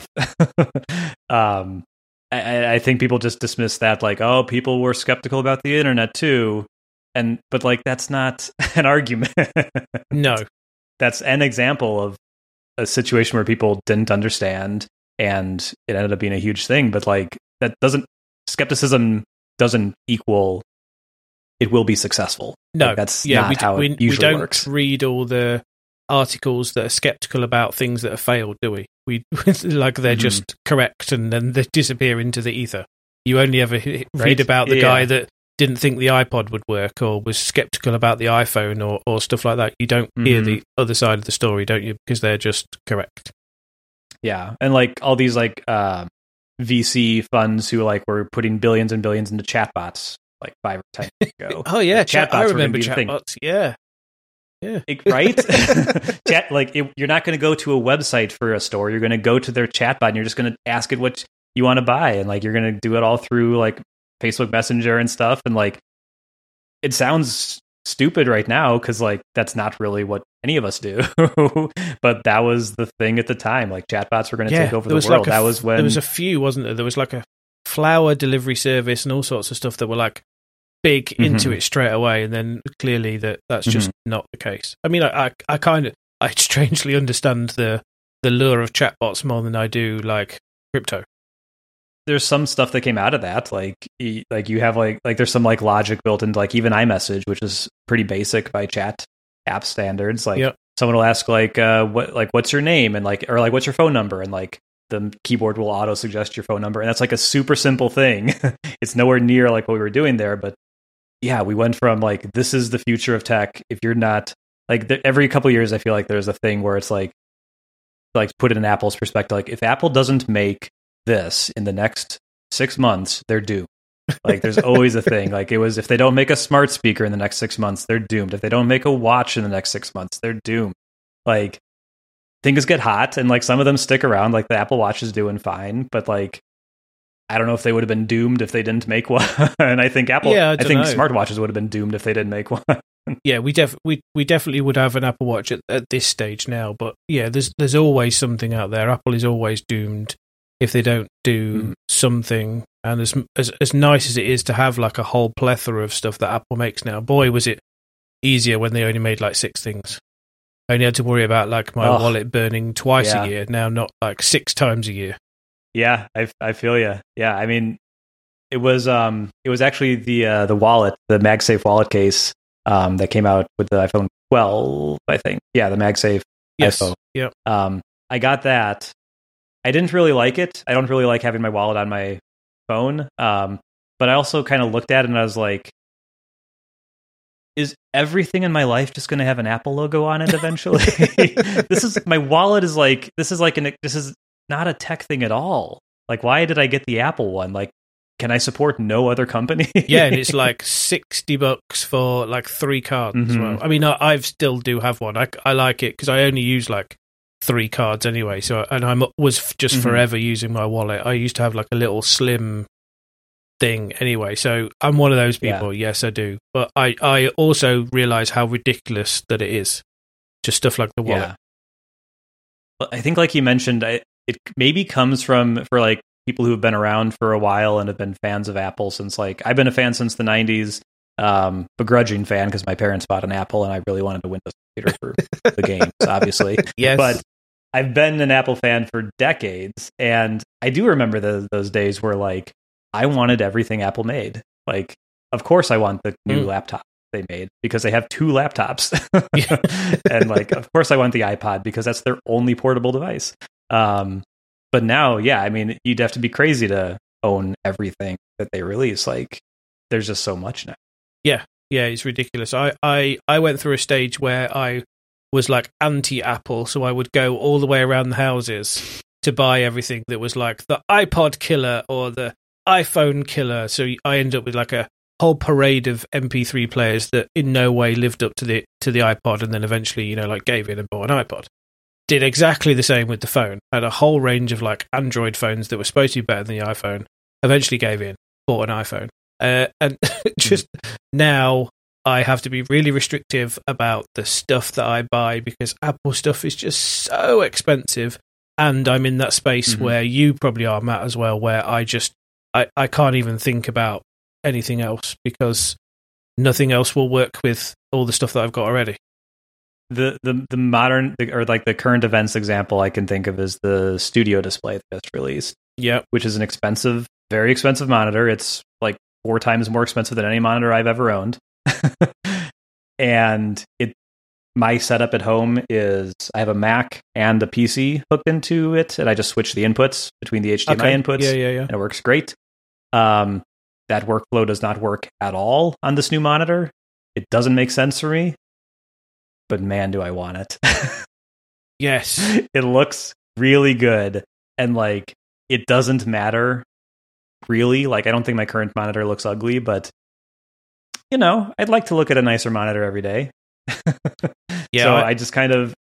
[SPEAKER 1] um, I, I think people just dismiss that like, oh, people were skeptical about the internet too, and but like that's not an argument.
[SPEAKER 2] No,
[SPEAKER 1] that's an example of a situation where people didn't understand. And it ended up being a huge thing, but like that doesn't skepticism doesn't equal it will be successessful.
[SPEAKER 2] No,
[SPEAKER 1] like, that's
[SPEAKER 2] yeah,
[SPEAKER 1] not
[SPEAKER 2] we,
[SPEAKER 1] how
[SPEAKER 2] we,
[SPEAKER 1] it usually
[SPEAKER 2] we don't
[SPEAKER 1] works.
[SPEAKER 2] read all the articles that are skeptical about things that have failed, do we? We like they're mm-hmm. just correct and then they disappear into the ether. You only ever read right? about the yeah. guy that didn't think the iPod would work or was skeptical about the iPhone or, or stuff like that. You don't mm-hmm. hear the other side of the story, don't you? Because they're just correct.
[SPEAKER 1] Yeah, and like all these like uh, V C funds who like were putting billions and billions into chatbots like five or ten years ago.
[SPEAKER 2] Oh yeah, chat, I remember chatbots. Yeah, yeah,
[SPEAKER 1] it, right. Chat like it, you're not going to go to a website for a store. You're going to go to their chatbot and you're just going to ask it what you want to buy, and like you're going to do it all through like Facebook Messenger and stuff. And like it sounds stupid right now because like that's not really what any of us do. But that was the thing at the time. Like chatbots were going to
[SPEAKER 2] yeah,
[SPEAKER 1] take over the world.
[SPEAKER 2] Like
[SPEAKER 1] that was when
[SPEAKER 2] there was a few, wasn't there? There was like a flower delivery service and all sorts of stuff that were like big mm-hmm. into it straight away, and then clearly that that's just mm-hmm. not the case. I mean, I I, I kind of I strangely understand the the lure of chatbots more than I do like crypto.
[SPEAKER 1] There's some stuff that came out of that, like like you have like like there's some like logic built into like even iMessage, which is pretty basic by chat app standards. Like yep. someone will ask like uh what like what's your name and like or like what's your phone number, and like the keyboard will auto suggest your phone number, and that's like a super simple thing. It's nowhere near like what we were doing there, but yeah, we went from like this is the future of tech. If you're not like th- every couple of years, I feel like there's a thing where it's like like put it in Apple's perspective, like if Apple doesn't make this in the next six months, they're doomed. Like there's always a thing. Like it was if they don't make a smart speaker in the next six months, they're doomed. If they don't make a watch in the next six months, they're doomed. Like things get hot, and like some of them stick around. Like the Apple Watch is doing fine, but like I don't know if they would have been doomed if they didn't make one. And I think Apple, yeah, I, I think know. smartwatches would have been doomed if they didn't make one.
[SPEAKER 2] Yeah, we def we we definitely would have an Apple Watch at, at this stage now. But yeah, there's there's always something out there. Apple is always doomed if they don't do mm. something. And as, as as nice as it is to have like a whole plethora of stuff that Apple makes now, boy, was it easier when they only made like six things. I only had to worry about like my oh, wallet burning twice yeah. a year, now not like six times a year.
[SPEAKER 1] Yeah, I I feel you. Yeah, I mean, it was um it was actually the uh, the wallet, the MagSafe wallet case um that came out with the iPhone twelve, I think. Yeah, the MagSafe
[SPEAKER 2] yes.
[SPEAKER 1] iPhone.
[SPEAKER 2] Yeah.
[SPEAKER 1] Um, I got that. I didn't really like it. I don't really like having my wallet on my phone. Um, but I also kind of looked at it and I was like, is everything in my life just going to have an Apple logo on it eventually? This is my wallet is like, this is like an, this is not a tech thing at all. Like, why did I get the Apple one? Like, can I support no other company?
[SPEAKER 2] Yeah. And it's like sixty bucks for like three cards mm-hmm. as well. I mean, I I've still do have one. I, I like it because I only use like three cards anyway. So, and I was just mm-hmm. forever using my wallet. I used to have like a little slim thing anyway. So I'm one of those people. Yeah. Yes, I do. But I, I also realize how ridiculous that it is. Just stuff like the wallet.
[SPEAKER 1] Yeah. Well, I think like you mentioned, I, it maybe comes from, for like people who have been around for a while and have been fans of Apple since like, I've been a fan since the nineties, um, begrudging fan because my parents bought an Apple and I really wanted a Windows computer for the games, obviously.
[SPEAKER 2] Yes.
[SPEAKER 1] But I've been an Apple fan for decades, and I do remember the, those days where like I wanted everything Apple made. Like, of course, I want the new mm. laptop they made because they have two laptops, and like, of course, I want the iPod because that's their only portable device. Um, but now, yeah, I mean, you'd have to be crazy to own everything that they release. Like, there's just so much now.
[SPEAKER 2] Yeah, yeah, it's ridiculous. I, I, I went through a stage where I was like anti-Apple, so I would go all the way around the houses to buy everything that was like the iPod killer or the iPhone killer. So I ended up with like a whole parade of M P three players that in no way lived up to the to the iPod, and then eventually, you know, like gave in and bought an iPod. Did exactly the same with the phone. Had a whole range of like Android phones that were supposed to be better than the iPhone. Eventually gave in, bought an iPhone. Uh, and just now I have to be really restrictive about the stuff that I buy because Apple stuff is just so expensive. And I'm in that space mm-hmm. where you probably are, Matt, as well, where I just, I, I can't even think about anything else because nothing else will work with all the stuff that I've got already.
[SPEAKER 1] The, the the modern or like the current events example I can think of is the Studio Display that's released.
[SPEAKER 2] Yeah,
[SPEAKER 1] which is an expensive, very expensive monitor. It's like four times more expensive than any monitor I've ever owned. And it my setup at home is I have a Mac and a P C hooked into it, and I just switch the inputs between the H D M I
[SPEAKER 2] okay.
[SPEAKER 1] inputs.
[SPEAKER 2] Yeah, yeah, yeah.
[SPEAKER 1] And it works great. Um, that workflow does not work at all on this new monitor. It doesn't make sense for me. But man, do I want it.
[SPEAKER 2] Yes.
[SPEAKER 1] It looks really good. And like, it doesn't matter really. Like, I don't think my current monitor looks ugly, but you know, I'd like to look at a nicer monitor every day.
[SPEAKER 2] Yeah.
[SPEAKER 1] So
[SPEAKER 2] I,
[SPEAKER 1] I just kind of,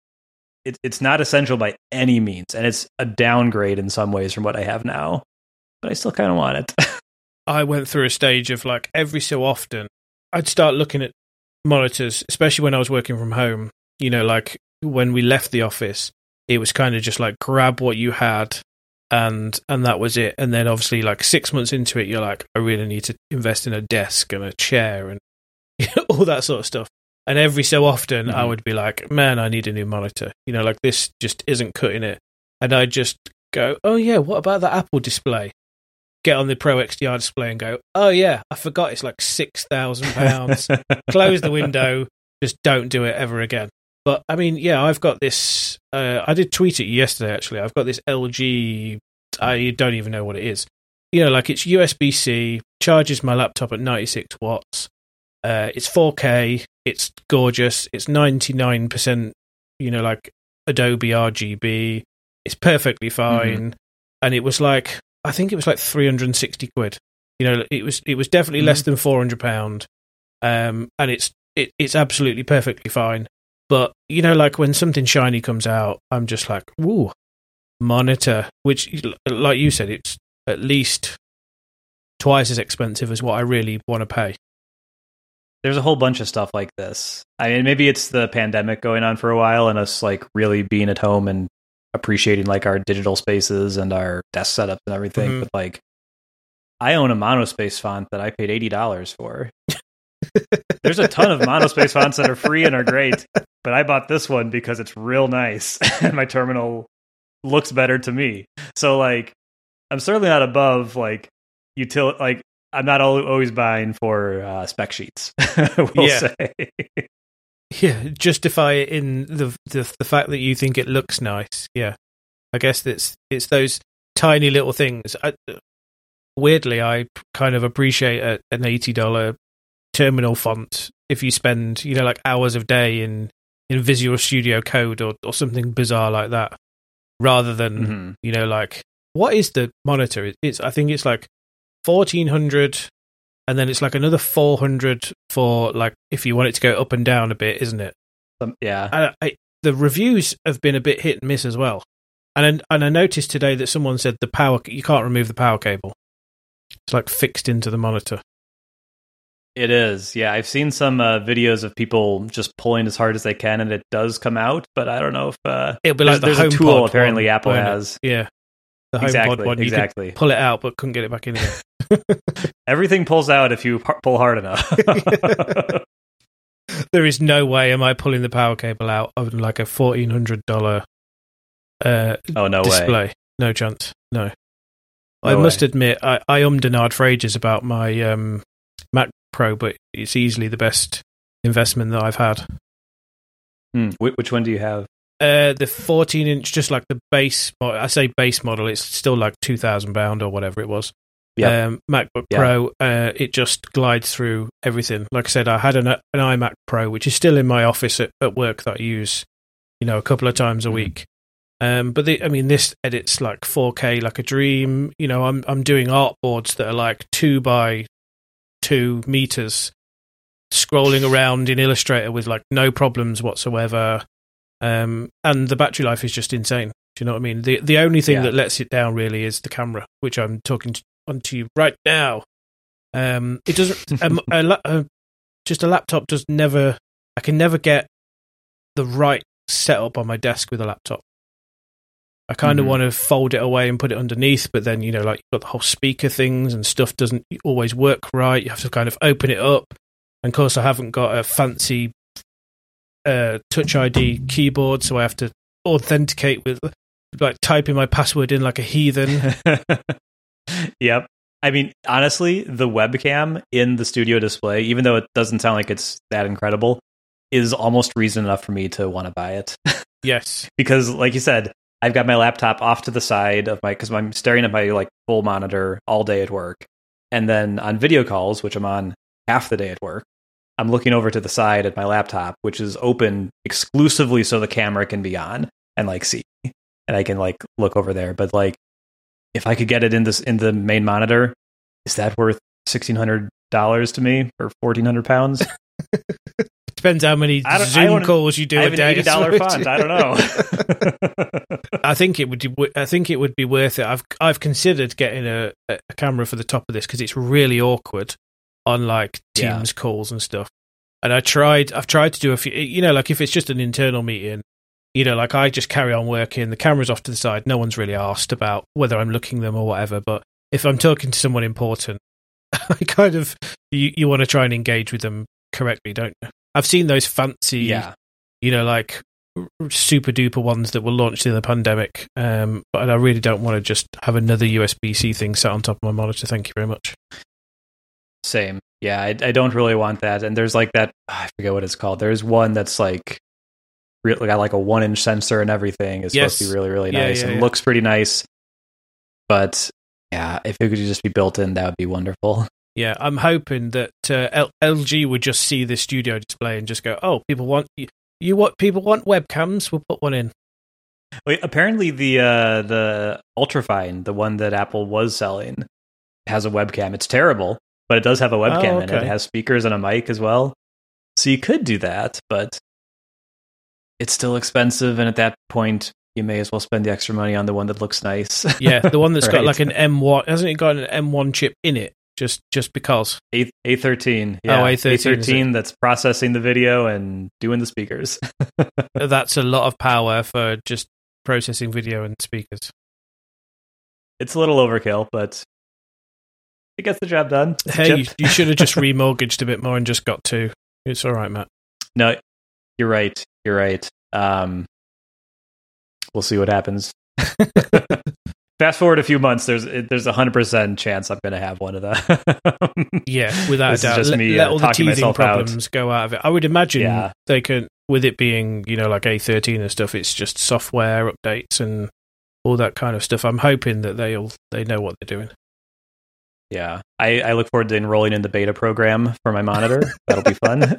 [SPEAKER 1] it, it's not essential by any means. And it's a downgrade in some ways from what I have now, but I still kind of want it.
[SPEAKER 2] I went through a stage of like every so often, I'd start looking at monitors, especially when I was working from home. You know, like when we left the office, it was kind of just like grab what you had and and that was it. And then obviously like six months into it, you're like, I really need to invest in a desk and a chair and all that sort of stuff. And every so often mm-hmm. I would be like, man, I need a new monitor. You know, like this just isn't cutting it. And I'd just go, oh yeah, what about the Apple display? Get on the Pro X D R display and go, oh yeah, I forgot it's like six thousand pounds. Close the window, just don't do it ever again. But I mean, yeah, I've got this, uh, I did tweet it yesterday actually, I've got this L G, I don't even know what it is. You know, like it's U S B C, charges my laptop at ninety-six watts, uh, it's four K, it's gorgeous, it's ninety-nine percent, you know, like Adobe R G B, it's perfectly fine, mm-hmm. and it was like, I think it was like three hundred sixty quid. You know, it was it was definitely mm-hmm. less than four hundred pounds. Um, and it's it, it's absolutely perfectly fine. But, you know, like when something shiny comes out, I'm just like, ooh, monitor, which, like you said, it's at least twice as expensive as what I really want to pay.
[SPEAKER 1] There's a whole bunch of stuff like this. I mean, maybe it's the pandemic going on for a while and us like really being at home and appreciating like our digital spaces and our desk setups and everything. Mm-hmm. But like, I own a Monospace font that I paid eighty dollars for. There's a ton of Monospace fonts that are free and are great, but I bought this one because it's real nice and my terminal looks better to me. So like, I'm certainly not above like util like I'm not always buying for uh, spec sheets. We'll
[SPEAKER 2] yeah.
[SPEAKER 1] say.
[SPEAKER 2] Yeah, justify it in the, the the fact that you think it looks nice. Yeah, I guess it's it's those tiny little things. I, weirdly, I kind of appreciate a, an eighty dollar terminal font if you spend, you know, like hours of day in in Visual Studio Code or or something bizarre like that, rather than mm-hmm. you know, like what is the monitor? It, it's I think it's like fourteen hundred. And then it's like another four hundred for like if you want it to go up and down a bit, isn't it?
[SPEAKER 1] Um, yeah.
[SPEAKER 2] I, I, the reviews have been a bit hit and miss as well. And and I noticed today that someone said the power you can't remove the power cable. It's like fixed into the monitor.
[SPEAKER 1] It is. Yeah, I've seen some uh, videos of people just pulling as hard as they can, and it does come out. But I don't know if uh,
[SPEAKER 2] it'll be like
[SPEAKER 1] there's,
[SPEAKER 2] the
[SPEAKER 1] there's a tool
[SPEAKER 2] pod
[SPEAKER 1] apparently
[SPEAKER 2] one,
[SPEAKER 1] Apple has.
[SPEAKER 2] It? Yeah. The HomePod
[SPEAKER 1] exactly,
[SPEAKER 2] one. You
[SPEAKER 1] exactly.
[SPEAKER 2] could pull it out, but couldn't get it back in again.
[SPEAKER 1] Everything pulls out if you pull hard enough.
[SPEAKER 2] There is no way am I pulling the power cable out of like a fourteen hundred dollars uh,
[SPEAKER 1] oh, no
[SPEAKER 2] display.
[SPEAKER 1] Way.
[SPEAKER 2] No chance. No.
[SPEAKER 1] no
[SPEAKER 2] I
[SPEAKER 1] way.
[SPEAKER 2] must admit, I, I ummed and ahed for ages about my um, Mac Pro, but it's easily the best investment that I've had.
[SPEAKER 1] Hmm. Which one do you have?
[SPEAKER 2] Uh, the fourteen inch, just like the base, I say base model, it's still like two thousand pounds or whatever it was.
[SPEAKER 1] Yep.
[SPEAKER 2] Um, MacBook
[SPEAKER 1] yeah.
[SPEAKER 2] Pro, uh, it just glides through everything. Like I said, I had an, an iMac Pro, which is still in my office at, at work that I use, you know, a couple of times a mm-hmm. week. Um, but the, I mean, this edits like four K like a dream. You know, I'm I'm doing artboards that are like two by two meters, scrolling around in Illustrator with like no problems whatsoever. Um, and the battery life is just insane. Do you know what I mean? The the only thing yeah. that lets it down really is the camera, which I'm talking to, onto you right now. Um, it doesn't. um, a, a, just a laptop does never. I can never get the right setup on my desk with a laptop. I kind of mm-hmm. want to fold it away and put it underneath, but then, you know, like you've got the whole speaker things and stuff doesn't always work right. You have to kind of open it up. And of course, I haven't got a fancy uh, Touch I D keyboard, so I have to authenticate with like typing my password in like a heathen.
[SPEAKER 1] Yep. I mean, honestly, the webcam in the studio display, even though it doesn't sound like it's that incredible, is almost reason enough for me to want to buy it.
[SPEAKER 2] Yes.
[SPEAKER 1] Because, like you said, I've got my laptop off to the side of my, because I'm staring at my like full monitor all day at work. And then on video calls, which I'm on half the day at work, I'm looking over to the side at my laptop, which is open exclusively so the camera can be on and like see me. And I can like look over there. But like, if I could get it in this in the main monitor, is that worth sixteen hundred dollars to me or fourteen hundred pounds?
[SPEAKER 2] Depends how many Zoom
[SPEAKER 1] wanna,
[SPEAKER 2] calls you do
[SPEAKER 1] I have
[SPEAKER 2] a day.
[SPEAKER 1] an eighty dollars fund. I don't know.
[SPEAKER 2] I think it would. I think it would be worth it. I've I've considered getting a, a camera for the top of this because it's really awkward on like Teams yeah. calls and stuff. And I tried. I've tried to do a few. You know, like if it's just an internal meeting, you know, like I just carry on working. The camera's off to the side. No one's really asked about whether I'm looking them or whatever. But if I'm talking to someone important, I kind of you you want to try and engage with them correctly, don't you? I've seen those fancy,
[SPEAKER 1] yeah.
[SPEAKER 2] you know, like super duper ones that were launched in the pandemic. Um, but I really don't want to just have another U S B-C thing sat on top of my monitor. Thank you very much.
[SPEAKER 1] Same. Yeah, I, I don't really want that. And there's like that, I forget what it's called. There's one that's like, really got like a one inch sensor and everything. It's
[SPEAKER 2] yes.
[SPEAKER 1] supposed to be really, really
[SPEAKER 2] yeah,
[SPEAKER 1] nice
[SPEAKER 2] yeah,
[SPEAKER 1] and
[SPEAKER 2] yeah.
[SPEAKER 1] looks pretty nice. But yeah, if it could just be built in, that would be wonderful.
[SPEAKER 2] Yeah, I'm hoping that uh, L- LG would just see the studio display and just go, "Oh, people want you, you what people want webcams. We'll put one in."
[SPEAKER 1] Wait, apparently the uh, the Ultrafine, the one that Apple was selling, has a webcam. It's terrible, but it does have a webcam
[SPEAKER 2] oh,
[SPEAKER 1] in
[SPEAKER 2] okay.
[SPEAKER 1] it. It has speakers and a mic as well, so you could do that. But it's still expensive, and at that point, you may as well spend the extra money on the one that looks nice.
[SPEAKER 2] Yeah, the one that's
[SPEAKER 1] right?
[SPEAKER 2] got like an M one. Hasn't it got an M one chip in it? Just just because.
[SPEAKER 1] A A thirteen. Yeah.
[SPEAKER 2] Oh, A thirteen.
[SPEAKER 1] A thirteen that's processing the video and doing the speakers.
[SPEAKER 2] That's a lot of power for just processing video and speakers.
[SPEAKER 1] It's a little overkill, but it gets the job done. It's
[SPEAKER 2] hey, you, you should have just remortgaged a bit more and just got two. It's all right, Matt.
[SPEAKER 1] No, you're right. You're right. Um, we'll see what happens. Fast forward a few months, there's there's a hundred percent chance I'm going to have one of them.
[SPEAKER 2] Yeah, without
[SPEAKER 1] this
[SPEAKER 2] a doubt.
[SPEAKER 1] Is just
[SPEAKER 2] let,
[SPEAKER 1] me,
[SPEAKER 2] let
[SPEAKER 1] uh,
[SPEAKER 2] all the teething problems
[SPEAKER 1] out.
[SPEAKER 2] go out of it. I would imagine
[SPEAKER 1] yeah.
[SPEAKER 2] they can, with it being, you know, like A thirteen and stuff. It's just software updates and all that kind of stuff. I'm hoping that they'll they know what they're doing.
[SPEAKER 1] Yeah, I, I look forward to enrolling in the beta program for my monitor. That'll be fun.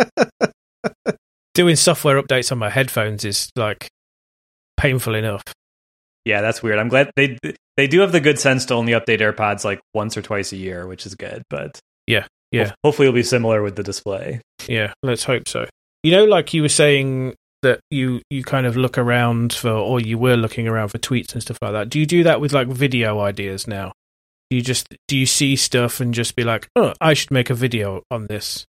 [SPEAKER 2] Doing software updates on my headphones is like painful enough.
[SPEAKER 1] Yeah, that's weird. I'm glad they they do have the good sense to only update AirPods like once or twice a year, which is good. But
[SPEAKER 2] yeah, yeah.
[SPEAKER 1] Ho- hopefully it'll be similar with the display.
[SPEAKER 2] Yeah, let's hope so. You know, like you were saying that you you kind of look around for, or you were looking around for tweets and stuff like that. Do you do that with like video ideas now? Do you just do you see stuff and just be like, oh, I should make a video on this?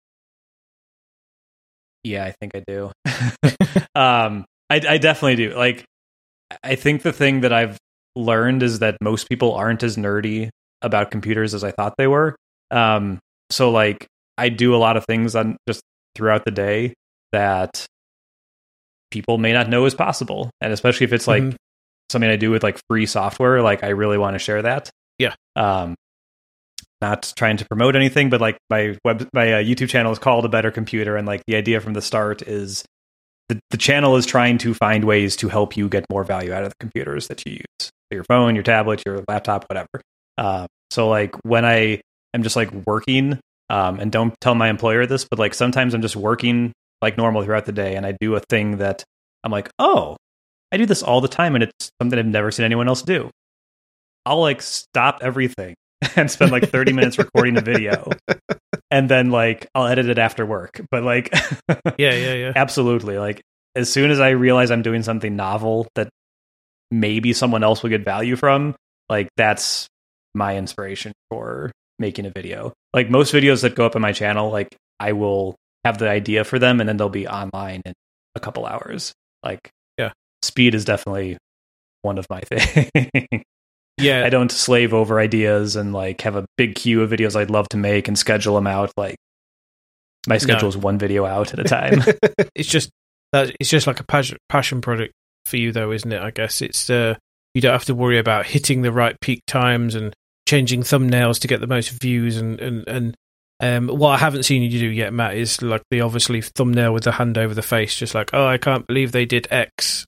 [SPEAKER 1] Yeah, I think I do. um, I, I definitely do. Like, I think the thing that I've learned is that most people aren't as nerdy about computers as I thought they were. Um, so like I do a lot of things on just throughout the day that people may not know is possible. And especially if it's like mm-hmm. something I do with like free software, like I really want to share that.
[SPEAKER 2] Yeah.
[SPEAKER 1] Um, not trying to promote anything, but like my web, my uh, YouTube channel is called A Better Computer. And like the idea from the start is the, the channel is trying to find ways to help you get more value out of the computers that you use. So your phone, your tablet, your laptop, whatever. Uh, so like when I am just like working, um, and don't tell my employer this, but like sometimes I'm just working like normal throughout the day and I do a thing that I'm like, oh, I do this all the time and it's something I've never seen anyone else do. I'll like stop everything and spend like thirty minutes recording a video. And then like I'll edit it after work. But like
[SPEAKER 2] yeah, yeah, yeah.
[SPEAKER 1] Absolutely. Like as soon as I realize I'm doing something novel that maybe someone else will get value from, like that's my inspiration for making a video. Like most videos that go up on my channel, like I will have the idea for them and then they'll be online in a couple hours. Like
[SPEAKER 2] yeah,
[SPEAKER 1] speed is definitely one of my things.
[SPEAKER 2] Yeah,
[SPEAKER 1] I don't slave over ideas and like have a big queue of videos I'd love to make and schedule them out. Like my schedule is no. one video out at a time.
[SPEAKER 2] It's just that it's just like a passion passion project for you, though, isn't it? I guess it's uh, you don't have to worry about hitting the right peak times and changing thumbnails to get the most views. And and and um, what I haven't seen you do yet, Matt, is like the obviously thumbnail with the hand over the face, just like, oh, I can't believe they did X.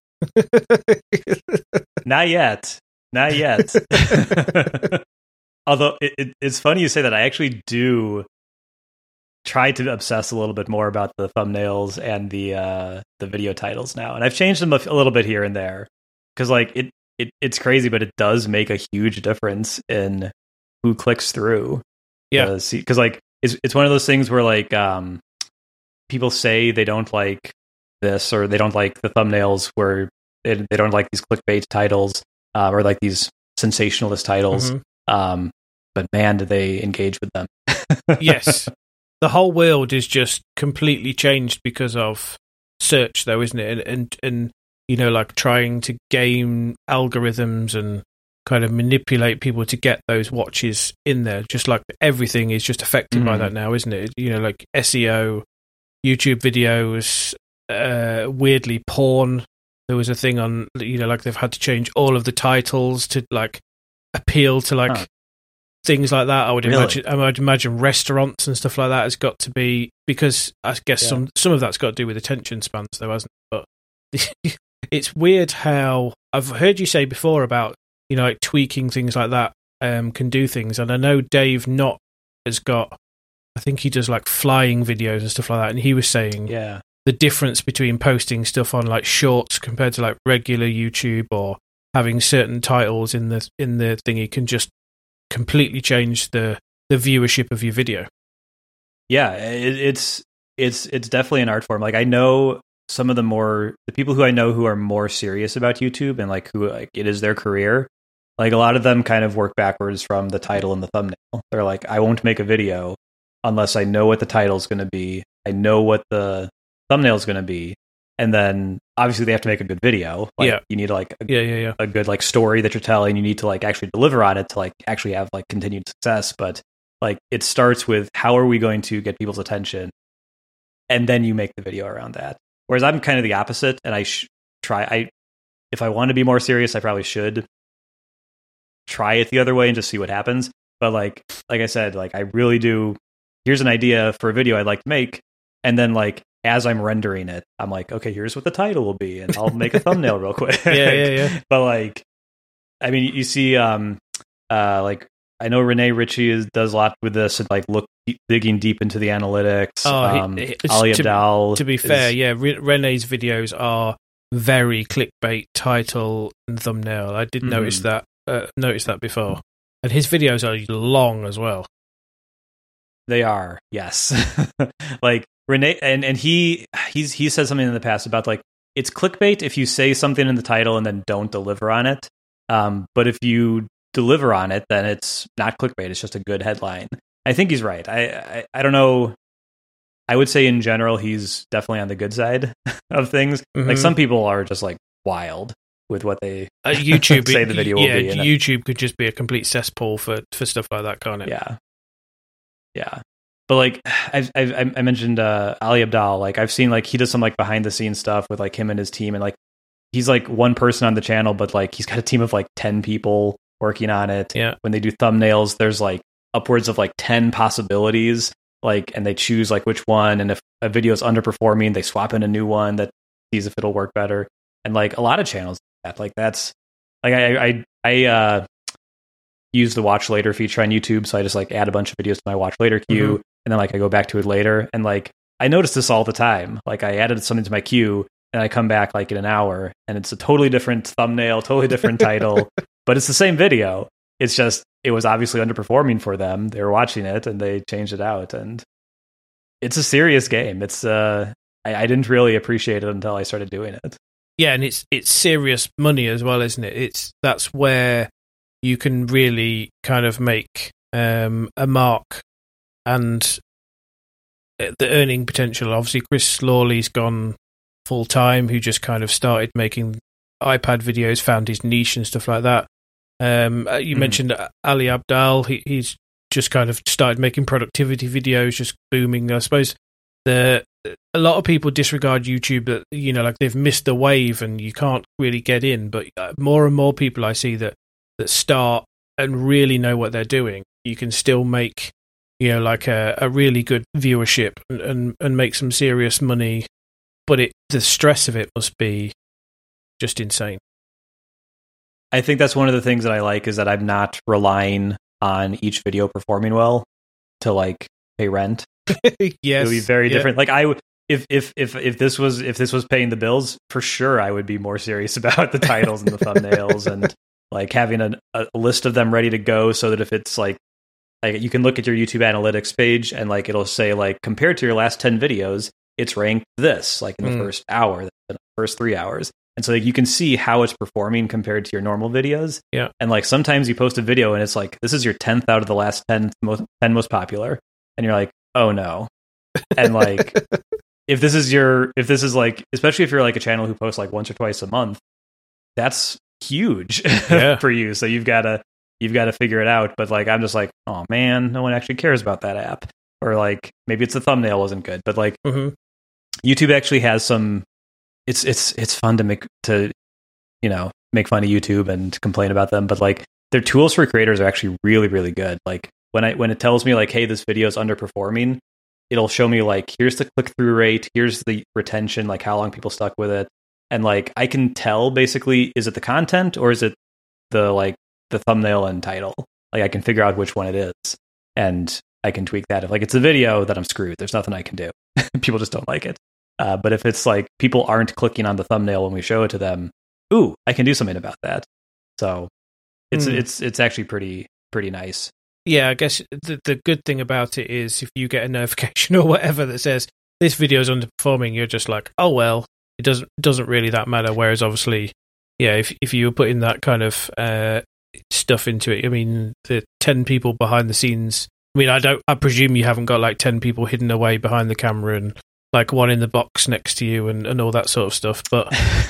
[SPEAKER 1] Not yet. Not yet. Although it, it, it's funny you say that. I actually do try to obsess a little bit more about the thumbnails and the uh, the video titles now, and I've changed them a, a little bit here and there because, like, it, it it's crazy, but it does make a huge difference in who clicks through.
[SPEAKER 2] Yeah,
[SPEAKER 1] because like it's it's one of those things where like um, people say they don't like this or they don't like the thumbnails where they, they don't like these clickbait titles. Uh, or like these sensationalist titles, mm-hmm. um, but man, do they engage with them?
[SPEAKER 2] Yes, the whole world is just completely changed because of search, though, isn't it? And, and and you know, like trying to game algorithms and kind of manipulate people to get those watches in there. Just like everything is just affected mm-hmm. by that now, isn't it? You know, like S E O, YouTube videos, uh, weirdly porn. There was a thing on, you know, like they've had to change all of the titles to like appeal to like huh. things like that. I would really? imagine, I would imagine restaurants and stuff like that has got to be, because I guess yeah. some some of that's got to do with attention spans, though, hasn't it? But it's weird how I've heard you say before about, you know, like tweaking things like that um, can do things, and I know Dave Knott has got, I think he does like flying videos and stuff like that, and he was saying,
[SPEAKER 1] yeah.
[SPEAKER 2] the difference between posting stuff on like shorts compared to like regular YouTube or having certain titles in the in the thingy can just completely change the the viewership of your video.
[SPEAKER 1] Yeah, it, it's it's it's definitely an art form. Like I know some of the more the people who I know who are more serious about YouTube and like who like it is their career. Like a lot of them kind of work backwards from the title and the thumbnail. They're like, I won't make a video unless I know what the title's going to be. I know what the thumbnail is going to be, and then obviously they have to make a good video. Like,
[SPEAKER 2] yeah,
[SPEAKER 1] you need like a,
[SPEAKER 2] yeah, yeah, yeah.
[SPEAKER 1] a good like story that you're telling. You need to like actually deliver on it to like actually have like continued success. But like it starts with how are we going to get people's attention, and then you make the video around that. Whereas I'm kind of the opposite, and I sh- try. I if I want to be more serious, I probably should try it the other way and just see what happens. But like like I said, like I really do. Here's an idea for a video I'd like to make, and then like. As I'm rendering it, I'm like, okay, here's what the title will be, and I'll make a thumbnail real quick.
[SPEAKER 2] yeah, yeah, yeah.
[SPEAKER 1] But like, I mean, you see, um, uh, like I know Rene Ritchie is, does a lot with this, and like look digging deep into the analytics.
[SPEAKER 2] Oh,
[SPEAKER 1] um,
[SPEAKER 2] he,
[SPEAKER 1] Ali
[SPEAKER 2] to,
[SPEAKER 1] Abdaal.
[SPEAKER 2] To be
[SPEAKER 1] is,
[SPEAKER 2] fair, yeah, Re- Rene's videos are very clickbait title and thumbnail. I did mm-hmm. notice that. Uh, notice that before, and his videos are long as well.
[SPEAKER 1] They are, yes. Like. Rene and, and he he's he said something in the past about like it's clickbait if you say something in the title and then don't deliver on it. Um, but if you deliver on it, then it's not clickbait. It's just a good headline. I think he's right. I I, I don't know. I would say in general he's definitely on the good side of things. Mm-hmm. Like some people are just like wild with what they
[SPEAKER 2] uh, YouTube
[SPEAKER 1] say the video
[SPEAKER 2] yeah,
[SPEAKER 1] will be.
[SPEAKER 2] Yeah, YouTube could just be a complete cesspool for for stuff like that, can't it?
[SPEAKER 1] Yeah, yeah. But like I've, I've I mentioned uh, Ali Abdaal, like I've seen like he does some like behind the scenes stuff with like him and his team, and like he's like one person on the channel, but like he's got a team of like ten people working on it.
[SPEAKER 2] Yeah.
[SPEAKER 1] When they do thumbnails, there's like upwards of like ten possibilities, like, and they choose like which one, and if a video is underperforming, they swap in a new one that sees if it'll work better. And like a lot of channels, that like that's like I I I uh, use the watch later feature on YouTube, so I just like add a bunch of videos to my watch later queue, mm-hmm. and then like I go back to it later. And like I notice this all the time. Like I added something to my queue, and I come back like in an hour, and it's a totally different thumbnail, totally different title, but it's the same video. It's just it was obviously underperforming for them. They were watching it, and they changed it out. And it's a serious game. It's uh, I, I didn't really appreciate it until I started doing it.
[SPEAKER 2] Yeah, and it's it's serious money as well, isn't it? It's that's where you can really kind of make um, a mark and the earning potential. Obviously, Chris Lawley's gone full time, who just kind of started making iPad videos, found his niche and stuff like that. Um, you mm. mentioned Ali Abdaal. He, he's just kind of started making productivity videos, just booming. I suppose the a lot of people disregard YouTube, that you know, like they've missed the wave and you can't really get in. But more and more people I see that that start and really know what they're doing. You can still make, you know, like a, a really good viewership and, and and make some serious money. But it the stress of it must be just insane.
[SPEAKER 1] I think that's one of the things that I like, is that I'm not relying on each video performing well to like pay rent.
[SPEAKER 2] Yes,
[SPEAKER 1] it would be very
[SPEAKER 2] yeah.
[SPEAKER 1] different. Like I, if if if if this was if this was paying the bills, for sure I would be more serious about the titles and the thumbnails and like having a, a list of them ready to go, so that if it's like like you can look at your YouTube analytics page and like it'll say like compared to your last ten videos, it's ranked this like in the mm. first hour, in the first three hours. And so like, you can see how it's performing compared to your normal videos.
[SPEAKER 2] Yeah.
[SPEAKER 1] And like sometimes you post a video and it's like, this is your tenth out of the last ten most, ten most popular. And you're like, oh no. And like, if this is your, if this is like, especially if you're like a channel who posts like once or twice a month, that's huge
[SPEAKER 2] yeah.
[SPEAKER 1] for you. So you've got to, you've got to figure it out. But like, I'm just like, oh man, no one actually cares about that app. Or like, maybe it's the thumbnail wasn't good, but like
[SPEAKER 2] mm-hmm.
[SPEAKER 1] YouTube actually has some, It's it's it's fun to make to you know make fun of YouTube and complain about them, but like their tools for creators are actually really really good. Like when I when it tells me like, hey, this video is underperforming, it'll show me like, here's the click through rate, here's the retention, like how long people stuck with it, and like I can tell basically, is it the content or is it the like the thumbnail and title? Like I can figure out which one it is, and I can tweak that. If like it's a video, then I'm screwed. There's nothing I can do. People just don't like it. Uh, but if it's like people aren't clicking on the thumbnail when we show it to them, ooh, I can do something about that. So it's mm. it's it's actually pretty pretty nice.
[SPEAKER 2] Yeah, I guess the the good thing about it is if you get a notification or whatever that says this video is underperforming, you're just like, oh well, it doesn't doesn't really that matter. Whereas obviously, yeah, if if you were putting that kind of uh, stuff into it, I mean, the ten people behind the scenes. I mean, I don't. I presume you haven't got like ten people hidden away behind the camera and like one in the box next to you and, and all that sort of stuff, but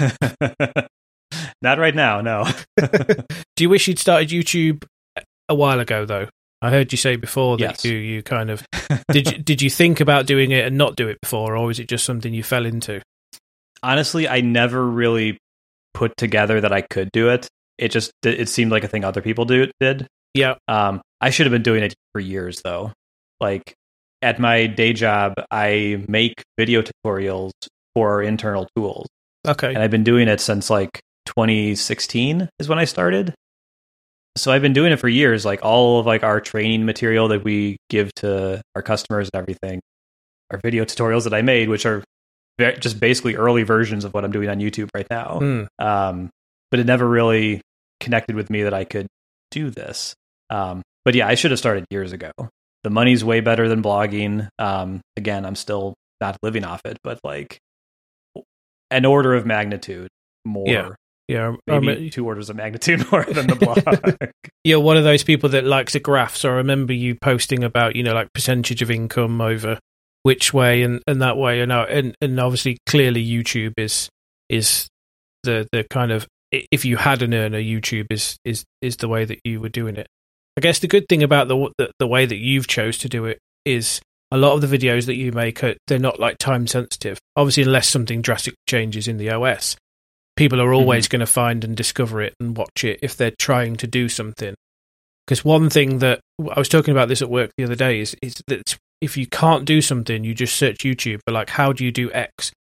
[SPEAKER 1] not right now, no.
[SPEAKER 2] Do you wish you'd started YouTube a while ago, though? I heard you say before that
[SPEAKER 1] yes.
[SPEAKER 2] you, you kind of did. You, did you think about doing it and not do it before, or was it just something you fell into?
[SPEAKER 1] Honestly, I never really put together that I could do it. It just it seemed like a thing other people do did.
[SPEAKER 2] Yeah.
[SPEAKER 1] Um, I should have been doing it for years, though. Like. At my day job, I make video tutorials for internal tools.
[SPEAKER 2] Okay.
[SPEAKER 1] And I've been doing it since like twenty sixteen is when I started. So I've been doing it for years, like all of like our training material that we give to our customers and everything, our video tutorials that I made, which are just basically early versions of what I'm doing on YouTube right now.
[SPEAKER 2] Mm.
[SPEAKER 1] Um, but it never really connected with me that I could do this. Um, but yeah, I should have started years ago. The money's way better than blogging. Um, again, I'm still not living off it, but like an order of magnitude more.
[SPEAKER 2] Yeah, yeah,
[SPEAKER 1] maybe
[SPEAKER 2] um,
[SPEAKER 1] two orders of magnitude more than the blog.
[SPEAKER 2] You're one of those people that likes a graph. So I remember you posting about, you know, like percentage of income over which way and, and that way, and and and obviously, clearly, YouTube is is the the kind of, if you had an earner, YouTube is is is the way that you were doing it. I guess the good thing about the, the the way that you've chose to do it is a lot of the videos that you make are, they're not like time sensitive. Obviously, unless something drastic changes in the O S, people are always mm-hmm. going to find and discover it and watch it if they're trying to do something. Because one thing that I was talking about this at work the other day is is that if you can't do something, you just search YouTube for like, how do you do X?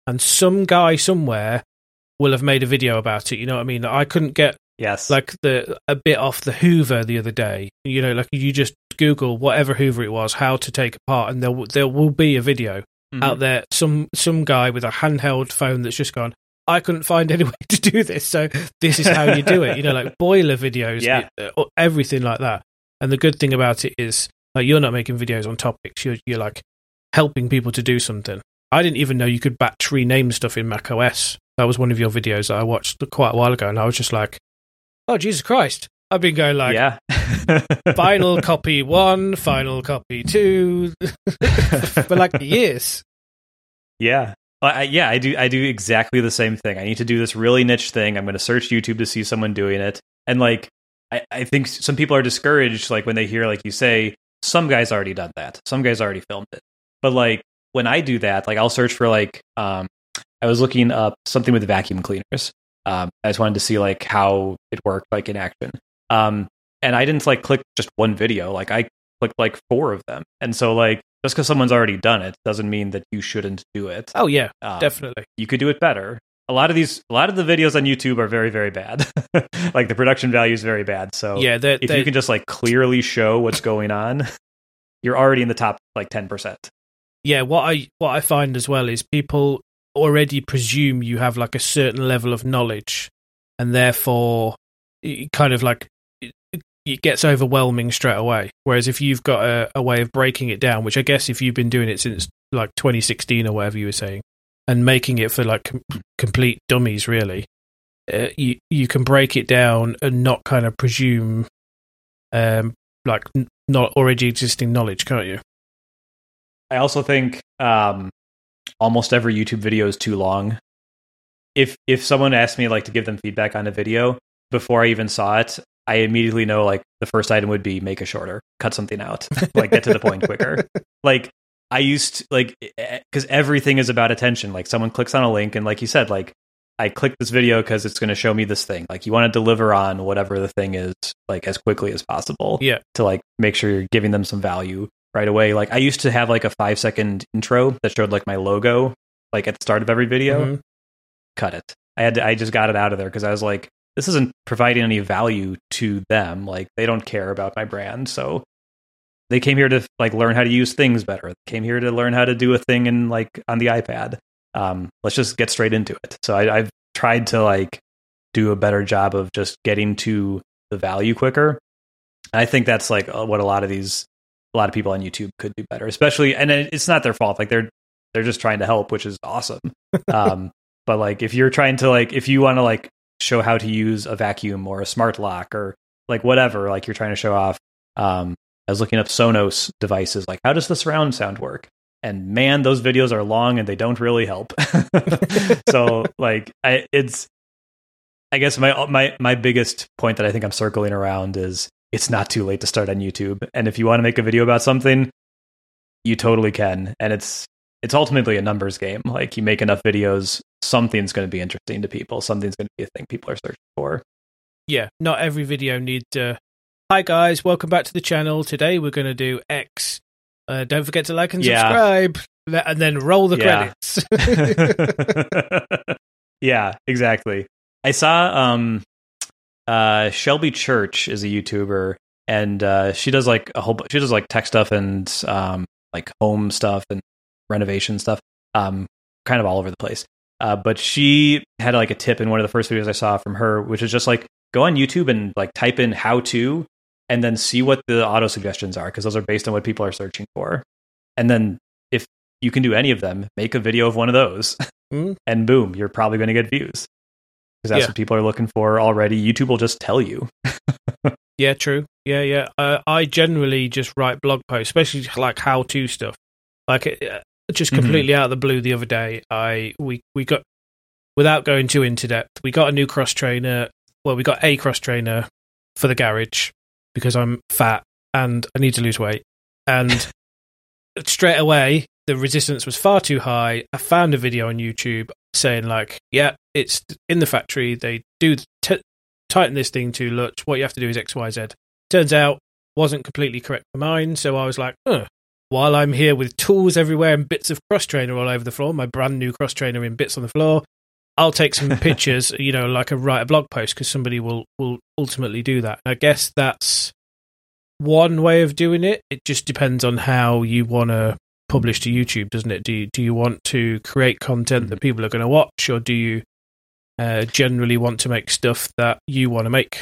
[SPEAKER 2] and some guy somewhere will have made a video about it. You know what I mean? I couldn't get
[SPEAKER 1] yes,
[SPEAKER 2] like the a bit off the Hoover the other day. You know, like you just Google whatever Hoover it was, how to take apart, and there w- there will be a video mm-hmm. out there. Some some guy with a handheld phone that's just gone, I couldn't find any way to do this, so this is how you do it. You know, like boiler videos,
[SPEAKER 1] yeah.
[SPEAKER 2] everything like that. And the good thing about it is, like, you're not making videos on topics. You're you're like helping people to do something. I didn't even know you could batch rename stuff in macOS. That was one of your videos that I watched quite a while ago, and I was just like, "Oh, Jesus Christ!" I've been going like,
[SPEAKER 1] yeah.
[SPEAKER 2] Final Copy One, Final Copy Two, for like years.
[SPEAKER 1] Yeah. I, yeah, I do. I do exactly the same thing. I need to do this really niche thing. I'm going to search YouTube to see someone doing it, and like, I, I think some people are discouraged, like when they hear, like you say, some guy's already done that. Some guy's already filmed it. But like when I do that, like I'll search for like, um, I was looking up something with vacuum cleaners. Um, I just wanted to see like how it worked, like in action. Um, and I didn't like click just one video. Like I clicked like four of them, and so like. Just because someone's already done it doesn't mean that you shouldn't do it.
[SPEAKER 2] Oh yeah,
[SPEAKER 1] um,
[SPEAKER 2] definitely.
[SPEAKER 1] You could do it better. A lot of these, a lot of the videos on YouTube are very, very bad. Like the production value is very bad. So
[SPEAKER 2] yeah, they're,
[SPEAKER 1] if
[SPEAKER 2] they're,
[SPEAKER 1] you can just like clearly show what's going on, you're already in the top like ten percent.
[SPEAKER 2] Yeah, what I what I find as well is people already presume you have like a certain level of knowledge, and therefore it kind of like it gets overwhelming straight away. Whereas if you've got a, a way of breaking it down, which I guess if you've been doing it since like twenty sixteen or whatever you were saying, and making it for like com- complete dummies, really, uh, you you can break it down and not kind of presume um, like n- not already existing knowledge, can't you?
[SPEAKER 1] I also think um, almost every YouTube video is too long. If if someone asked me like to give them feedback on a video before I even saw it, I immediately know like the first item would be make it shorter, cut something out, like get to the point quicker. Like I used to, like, because everything is about attention. Like someone clicks on a link and like you said, like I clicked this video because it's going to show me this thing. Like you want to deliver on whatever the thing is like as quickly as possible.
[SPEAKER 2] Yeah.
[SPEAKER 1] To like make sure you're giving them some value right away. Like I used to have like a five second intro that showed like my logo, like at the start of every video. Mm-hmm. Cut it. I had to, I just got it out of there because I was like, this isn't providing any value to them. Like they don't care about my brand. So they came here to like learn how to use things better. They came here to learn how to do a thing in like on the iPad. Um, let's just get straight into it. So I, I've tried to like do a better job of just getting to the value quicker. And I think that's like what a lot of these, a lot of people on YouTube could do better, especially, and it's not their fault. Like they're, they're just trying to help, which is awesome. Um, but like, if you're trying to like, if you want to like, show how to use a vacuum or a smart lock or like whatever, like you're trying to show off. Um, I was looking up Sonos devices, like how does the surround sound work? And man, those videos are long and they don't really help. So like I, it's, I guess my, my, my biggest point that I think I'm circling around is it's not too late to start on YouTube. And if you want to make a video about something, you totally can. And it's, it's ultimately a numbers game. Like you make enough videos, something's going to be interesting to people. Something's going to be a thing people are searching for.
[SPEAKER 2] Yeah, not every video needs to, hi guys, welcome back to the channel. Today we're going to do X. Uh, don't forget to like and subscribe. Yeah. And then roll the
[SPEAKER 1] yeah.
[SPEAKER 2] credits.
[SPEAKER 1] Yeah, exactly. I saw um, uh, Shelby Church is a YouTuber, and uh, she does like a whole, she does like tech stuff and um, like home stuff and renovation stuff, um, kind of all over the place. Uh, but she had like a tip in one of the first videos I saw from her, which is just like go on YouTube and like type in how to, and then see what the auto suggestions are, because those are based on what people are searching for. And then if you can do any of them, make a video of one of those, mm. and boom, you're probably going to get views, because that's yeah. what people are looking for already. YouTube will just tell you.
[SPEAKER 2] Yeah, true. Yeah, yeah. Uh, I generally just write blog posts, especially like how to stuff. Like uh, just completely mm-hmm. out of the blue the other day, I we we got, without going too into depth, we got a new cross trainer. Well, we got a cross trainer for the garage because I'm fat and I need to lose weight. And straight away, the resistance was far too high. I found a video on YouTube saying like, yeah, it's in the factory. They do t- tighten this thing too much. What you have to do is X, Y, Z. Turns out wasn't completely correct for mine. So I was like, oh, while I'm here with tools everywhere and bits of cross trainer all over the floor, my brand new cross trainer in bits on the floor, I'll take some pictures, you know, like a write a blog post, because somebody will, will ultimately do that. I guess that's one way of doing it. It just depends on how you want to publish to YouTube, doesn't it? Do you, do you want to create content that people are going to watch, or do you uh, generally want to make stuff that you want to make?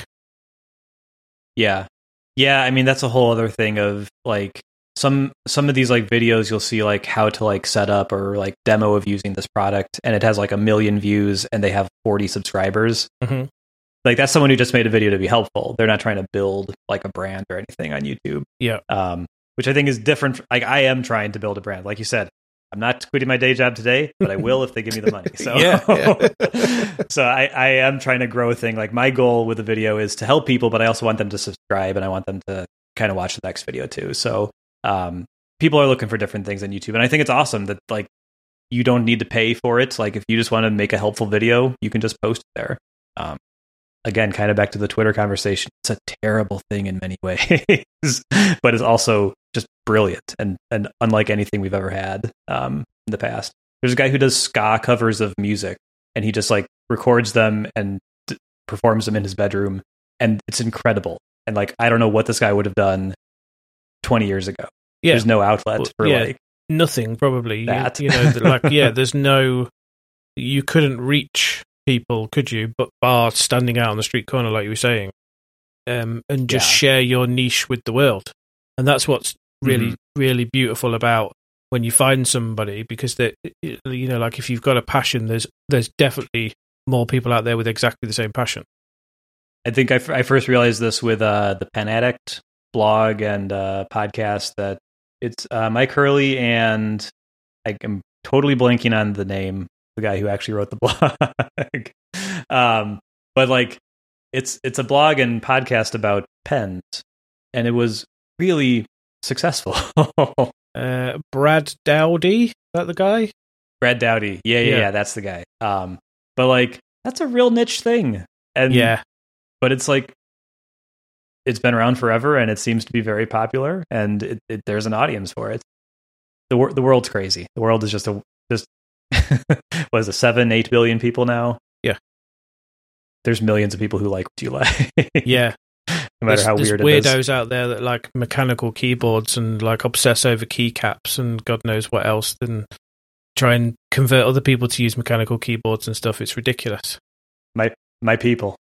[SPEAKER 1] Yeah. Yeah, I mean, that's a whole other thing of, like, some some of these, like, videos you'll see, like, how to, like, set up or, like, demo of using this product, and it has, like, a million views, and they have forty subscribers.
[SPEAKER 2] Mm-hmm.
[SPEAKER 1] Like, that's someone who just made a video to be helpful. They're not trying to build, like, a brand or anything on YouTube.
[SPEAKER 2] Yeah.
[SPEAKER 1] Um, which I think is different. Like, I am trying to build a brand. Like you said, I'm not quitting my day job today, but I will if they give me the money. So,
[SPEAKER 2] yeah, yeah.
[SPEAKER 1] so I, I am trying to grow a thing. Like, my goal with the video is to help people, but I also want them to subscribe, and I want them to kind of watch the next video too. So, um, people are looking for different things on YouTube, and I think it's awesome that, like, you don't need to pay for it. Like, if you just want to make a helpful video, you can just post it there. Um, again, kind of back to the Twitter conversation. It's a terrible thing in many ways, but it's also just brilliant and, and unlike anything we've ever had um, in the past. There's a guy who does ska covers of music, and he just, like, records them and d- performs them in his bedroom, and it's incredible. And, like, I don't know what this guy would have done twenty years ago. Yeah. There's no outlet well, for, yeah, like,
[SPEAKER 2] nothing, probably.
[SPEAKER 1] That.
[SPEAKER 2] You, you know, like, yeah, there's no, you couldn't reach people, could you? But bar standing out on the street corner, like you were saying, um, and just yeah. share your niche with the world. And that's what's really, mm-hmm. really beautiful about when you find somebody, because that, you know, like, if you've got a passion, there's there's definitely more people out there with exactly the same passion.
[SPEAKER 1] I think I, f- I first realized this with uh, the Pen Addict blog and uh, podcast, that it's uh, Mike Hurley, and I am totally blanking on the name, the guy who actually wrote the blog. um, but, like, it's it's a blog and podcast about pens, and it was really successful.
[SPEAKER 2] uh, Brad Dowdy, is that the guy?
[SPEAKER 1] Brad Dowdy, yeah, yeah, yeah, yeah, that's the guy. Um, but, like, that's a real niche thing, and
[SPEAKER 2] yeah,
[SPEAKER 1] but it's like, it's been around forever, and it seems to be very popular, and it, it, there's an audience for it. The wor- the world's crazy. The world is just a just what is it, seven, eight billion people now?
[SPEAKER 2] Yeah,
[SPEAKER 1] there's millions of people who like what you like.
[SPEAKER 2] Yeah,
[SPEAKER 1] no matter
[SPEAKER 2] there's,
[SPEAKER 1] how
[SPEAKER 2] there's
[SPEAKER 1] weird
[SPEAKER 2] weirdos
[SPEAKER 1] it is.
[SPEAKER 2] out there that like mechanical keyboards and, like, obsess over keycaps and God knows what else, then try and convert other people to use mechanical keyboards and stuff. It's ridiculous.
[SPEAKER 1] My my people.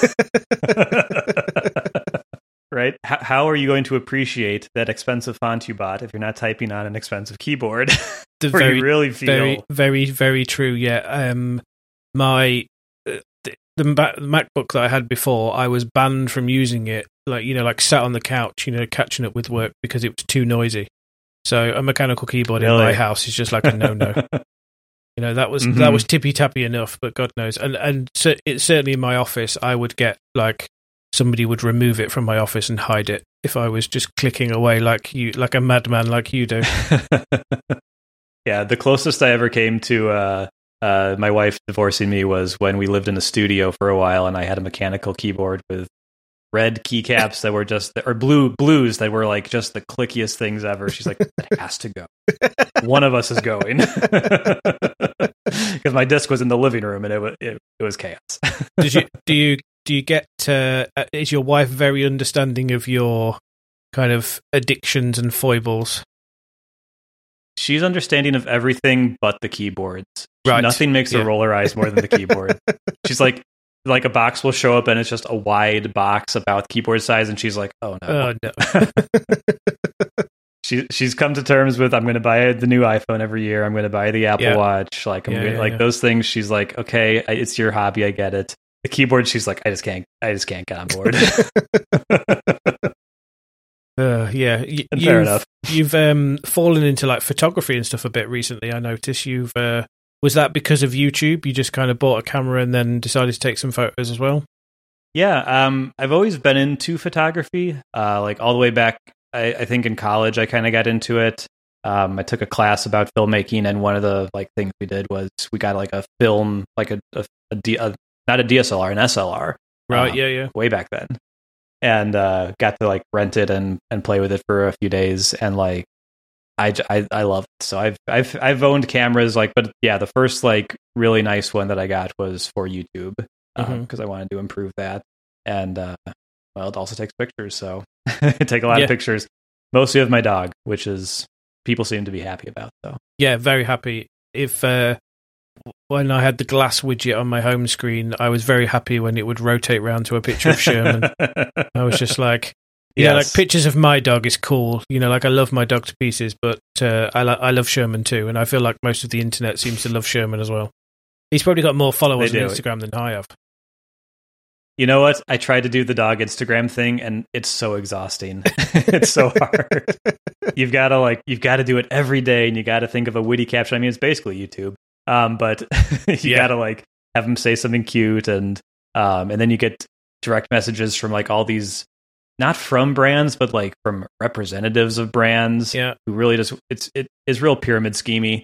[SPEAKER 1] Right? H- how are you going to appreciate that expensive font you bought if you're not typing on an expensive keyboard?
[SPEAKER 2] The
[SPEAKER 1] Where
[SPEAKER 2] very,
[SPEAKER 1] you really feel
[SPEAKER 2] very, very, very true. Yeah. Um, my uh, the, the MacBook that I had before, I was banned from using it. Like, you know, like sat on the couch, you know, catching up with work because it was too noisy. So a mechanical keyboard really? in my house is just like a no-no. You know, that was mm-hmm. that was tippy tappy enough, but God knows. And and so it, certainly in my office, I would get, like, somebody would remove it from my office and hide it if I was just clicking away like you, like a madman, like you do.
[SPEAKER 1] Yeah, the closest I ever came to uh, uh, my wife divorcing me was when we lived in a studio for a while, and I had a mechanical keyboard with red keycaps that were just, or blue blues that were, like, just the clickiest things ever. She's like, it has to go. One of us is going. Because my disc was in the living room, and it was it, it was chaos.
[SPEAKER 2] Did you do you do you get? Uh, is your wife very understanding of your kind of addictions and foibles?
[SPEAKER 1] She's understanding of everything but the keyboards.
[SPEAKER 2] Right.
[SPEAKER 1] Nothing makes
[SPEAKER 2] yeah.
[SPEAKER 1] her roll her eyes more than the keyboard. She's like, like a box will show up and it's just a wide box about keyboard size, and she's like, "Oh no,
[SPEAKER 2] oh no."
[SPEAKER 1] she she's come to terms with, I'm going to buy the new iPhone every year. I'm going to buy the Apple
[SPEAKER 2] yeah.
[SPEAKER 1] Watch. Like I'm
[SPEAKER 2] yeah,
[SPEAKER 1] gonna,
[SPEAKER 2] yeah,
[SPEAKER 1] like
[SPEAKER 2] yeah.
[SPEAKER 1] those things. She's like, okay, I, it's your hobby. I get it. The keyboard, she's like, I just can't. I just can't get on board.
[SPEAKER 2] Uh, yeah, y-
[SPEAKER 1] and fair enough.
[SPEAKER 2] You've um, fallen into, like, photography and stuff a bit recently. I noticed you've. Uh, was that because of YouTube? You just kind of bought a camera and then decided to take some photos as well?
[SPEAKER 1] Yeah, um, I've always been into photography. Uh, like all the way back, I, I think in college, I kind of got into it. Um, I took a class about filmmaking, and one of the like things we did was we got like a film, like a, a, a, D, a not a D S L R, an S L R.
[SPEAKER 2] Right.
[SPEAKER 1] Um,
[SPEAKER 2] yeah. Yeah.
[SPEAKER 1] Way back then. And uh, got to like rent it and, and play with it for a few days. And like, I, I, I love it. So I've I've I've owned cameras like, but yeah, the first like really nice one that I got was for YouTube because mm-hmm. uh, I wanted to improve that, and uh, well, it also takes pictures, so I take a lot yeah. of pictures, mostly of my dog, which is people seem to be happy about. So
[SPEAKER 2] yeah, very happy. If uh, when I had the glass widget on my home screen, I was very happy when it would rotate around to a picture of Sherman. I was just like. Yeah, yes. Like pictures of my dog is cool. You know, like I love my dog to pieces, but uh, I, lo- I love Sherman too, and I feel like most of the internet seems to love Sherman as well. He's probably got more followers on Instagram than I have.
[SPEAKER 1] You know what? I tried to do the dog Instagram thing, and it's so exhausting. It's so hard. You've got to like, you've got to do it every day, and you got to think of a witty caption. I mean, it's basically YouTube, um, but you yeah. got to like have them say something cute, and um, and then you get direct messages from like all these. Not from brands, but like from representatives of brands
[SPEAKER 2] yeah.
[SPEAKER 1] who really just it's it is real pyramid schemey.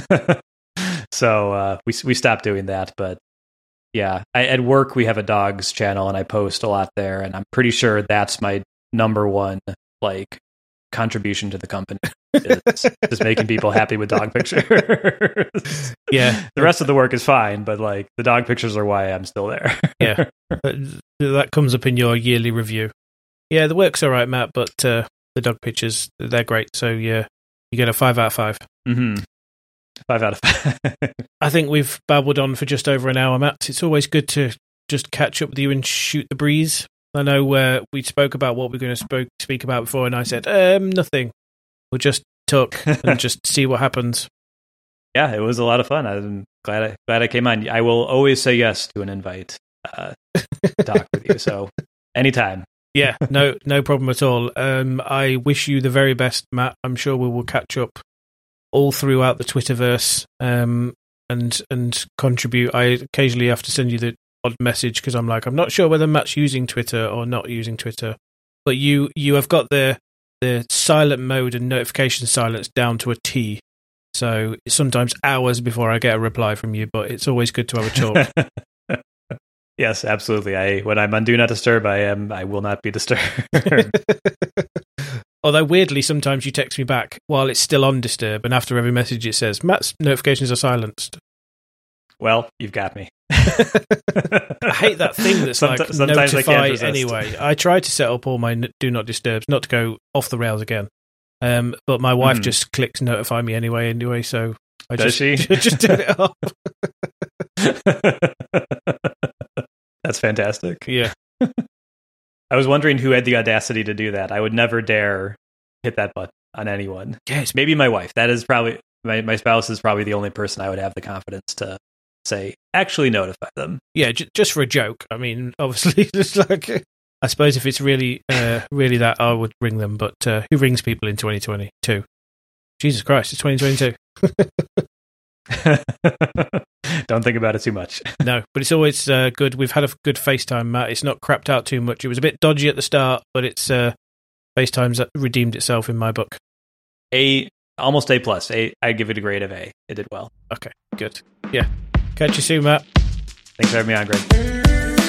[SPEAKER 1] So uh, we we stopped doing that, but yeah, I, at work we have a dogs channel and I post a lot there, and I'm pretty sure that's my number one like contribution to the company is just making people happy with dog pictures.
[SPEAKER 2] Yeah,
[SPEAKER 1] the rest of the work is fine, but like the dog pictures are why I'm still there.
[SPEAKER 2] Yeah, that comes up in your yearly review. Yeah, the work's all right, Matt, but uh, the dog pictures, they're great. So, yeah, you get a five out of five.
[SPEAKER 1] Mm-hmm. Five out of five.
[SPEAKER 2] I think we've babbled on for just over an hour, Matt. It's always good to just catch up with you and shoot the breeze. I know uh, we spoke about what we we're going to spoke, speak about before, and I said, um, nothing. We'll just talk and just see what happens.
[SPEAKER 1] Yeah, it was a lot of fun. I'm glad I, glad I came on. I will always say yes to an invite uh, to talk with you, so anytime.
[SPEAKER 2] Yeah, no, no problem at all. Um, I wish you the very best, Matt. I'm sure we will catch up all throughout the Twitterverse um, and and contribute. I occasionally have to send you the odd message because I'm like, I'm not sure whether Matt's using Twitter or not using Twitter. But you you have got the the silent mode and notification silence down to a T. So it's sometimes hours before I get a reply from you, but it's always good to have a talk.
[SPEAKER 1] Yes, absolutely. I when I'm on Do Not Disturb, I am. I will not be disturbed.
[SPEAKER 2] Although weirdly, sometimes you text me back while it's still on Disturb, and after every message it says Matt's notifications are silenced.
[SPEAKER 1] Well, you've got me.
[SPEAKER 2] I hate that thing that's
[SPEAKER 1] Somet-
[SPEAKER 2] like
[SPEAKER 1] sometimes
[SPEAKER 2] notify I anyway. I tried to set up all my Do Not Disturbs, not to go off the rails again. Um, but my wife mm. just clicks notify me anyway. Anyway, so I
[SPEAKER 1] Does
[SPEAKER 2] just
[SPEAKER 1] she?
[SPEAKER 2] just turn it off.
[SPEAKER 1] That's fantastic.
[SPEAKER 2] Yeah.
[SPEAKER 1] I was wondering who had the audacity to do that. I would never dare hit that button on anyone.
[SPEAKER 2] Yes,
[SPEAKER 1] maybe my wife. That is probably my, my spouse is probably the only person I would have the confidence to say, actually notify them.
[SPEAKER 2] Yeah, j- just for a joke. I mean, obviously, just like I suppose if it's really, uh, really that, I would ring them. But uh, who rings people in twenty twenty-two? Jesus Christ, it's twenty twenty-two.
[SPEAKER 1] Don't think about it too much.
[SPEAKER 2] No, but it's always uh, good. We've had a good FaceTime, Matt. It's not crapped out too much. It was a bit dodgy at the start, but it's uh, FaceTime's redeemed itself in my book.
[SPEAKER 1] A almost A plus. A, I'd give it a grade of A. It did well.
[SPEAKER 2] Okay, good. Yeah. Catch you soon, Matt.
[SPEAKER 1] Thanks for having me on, Greg.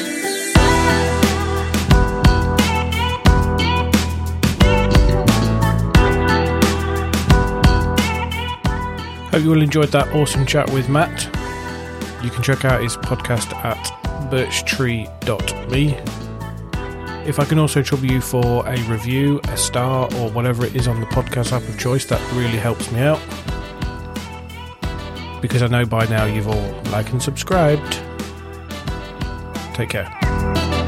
[SPEAKER 2] Hope you all enjoyed that awesome chat with Matt. You can check out his podcast at birch tree dot me. If I can also trouble you for a review, a star, or whatever it is on the podcast app of choice, that really helps me out. Because I know by now you've all liked and subscribed. Take care.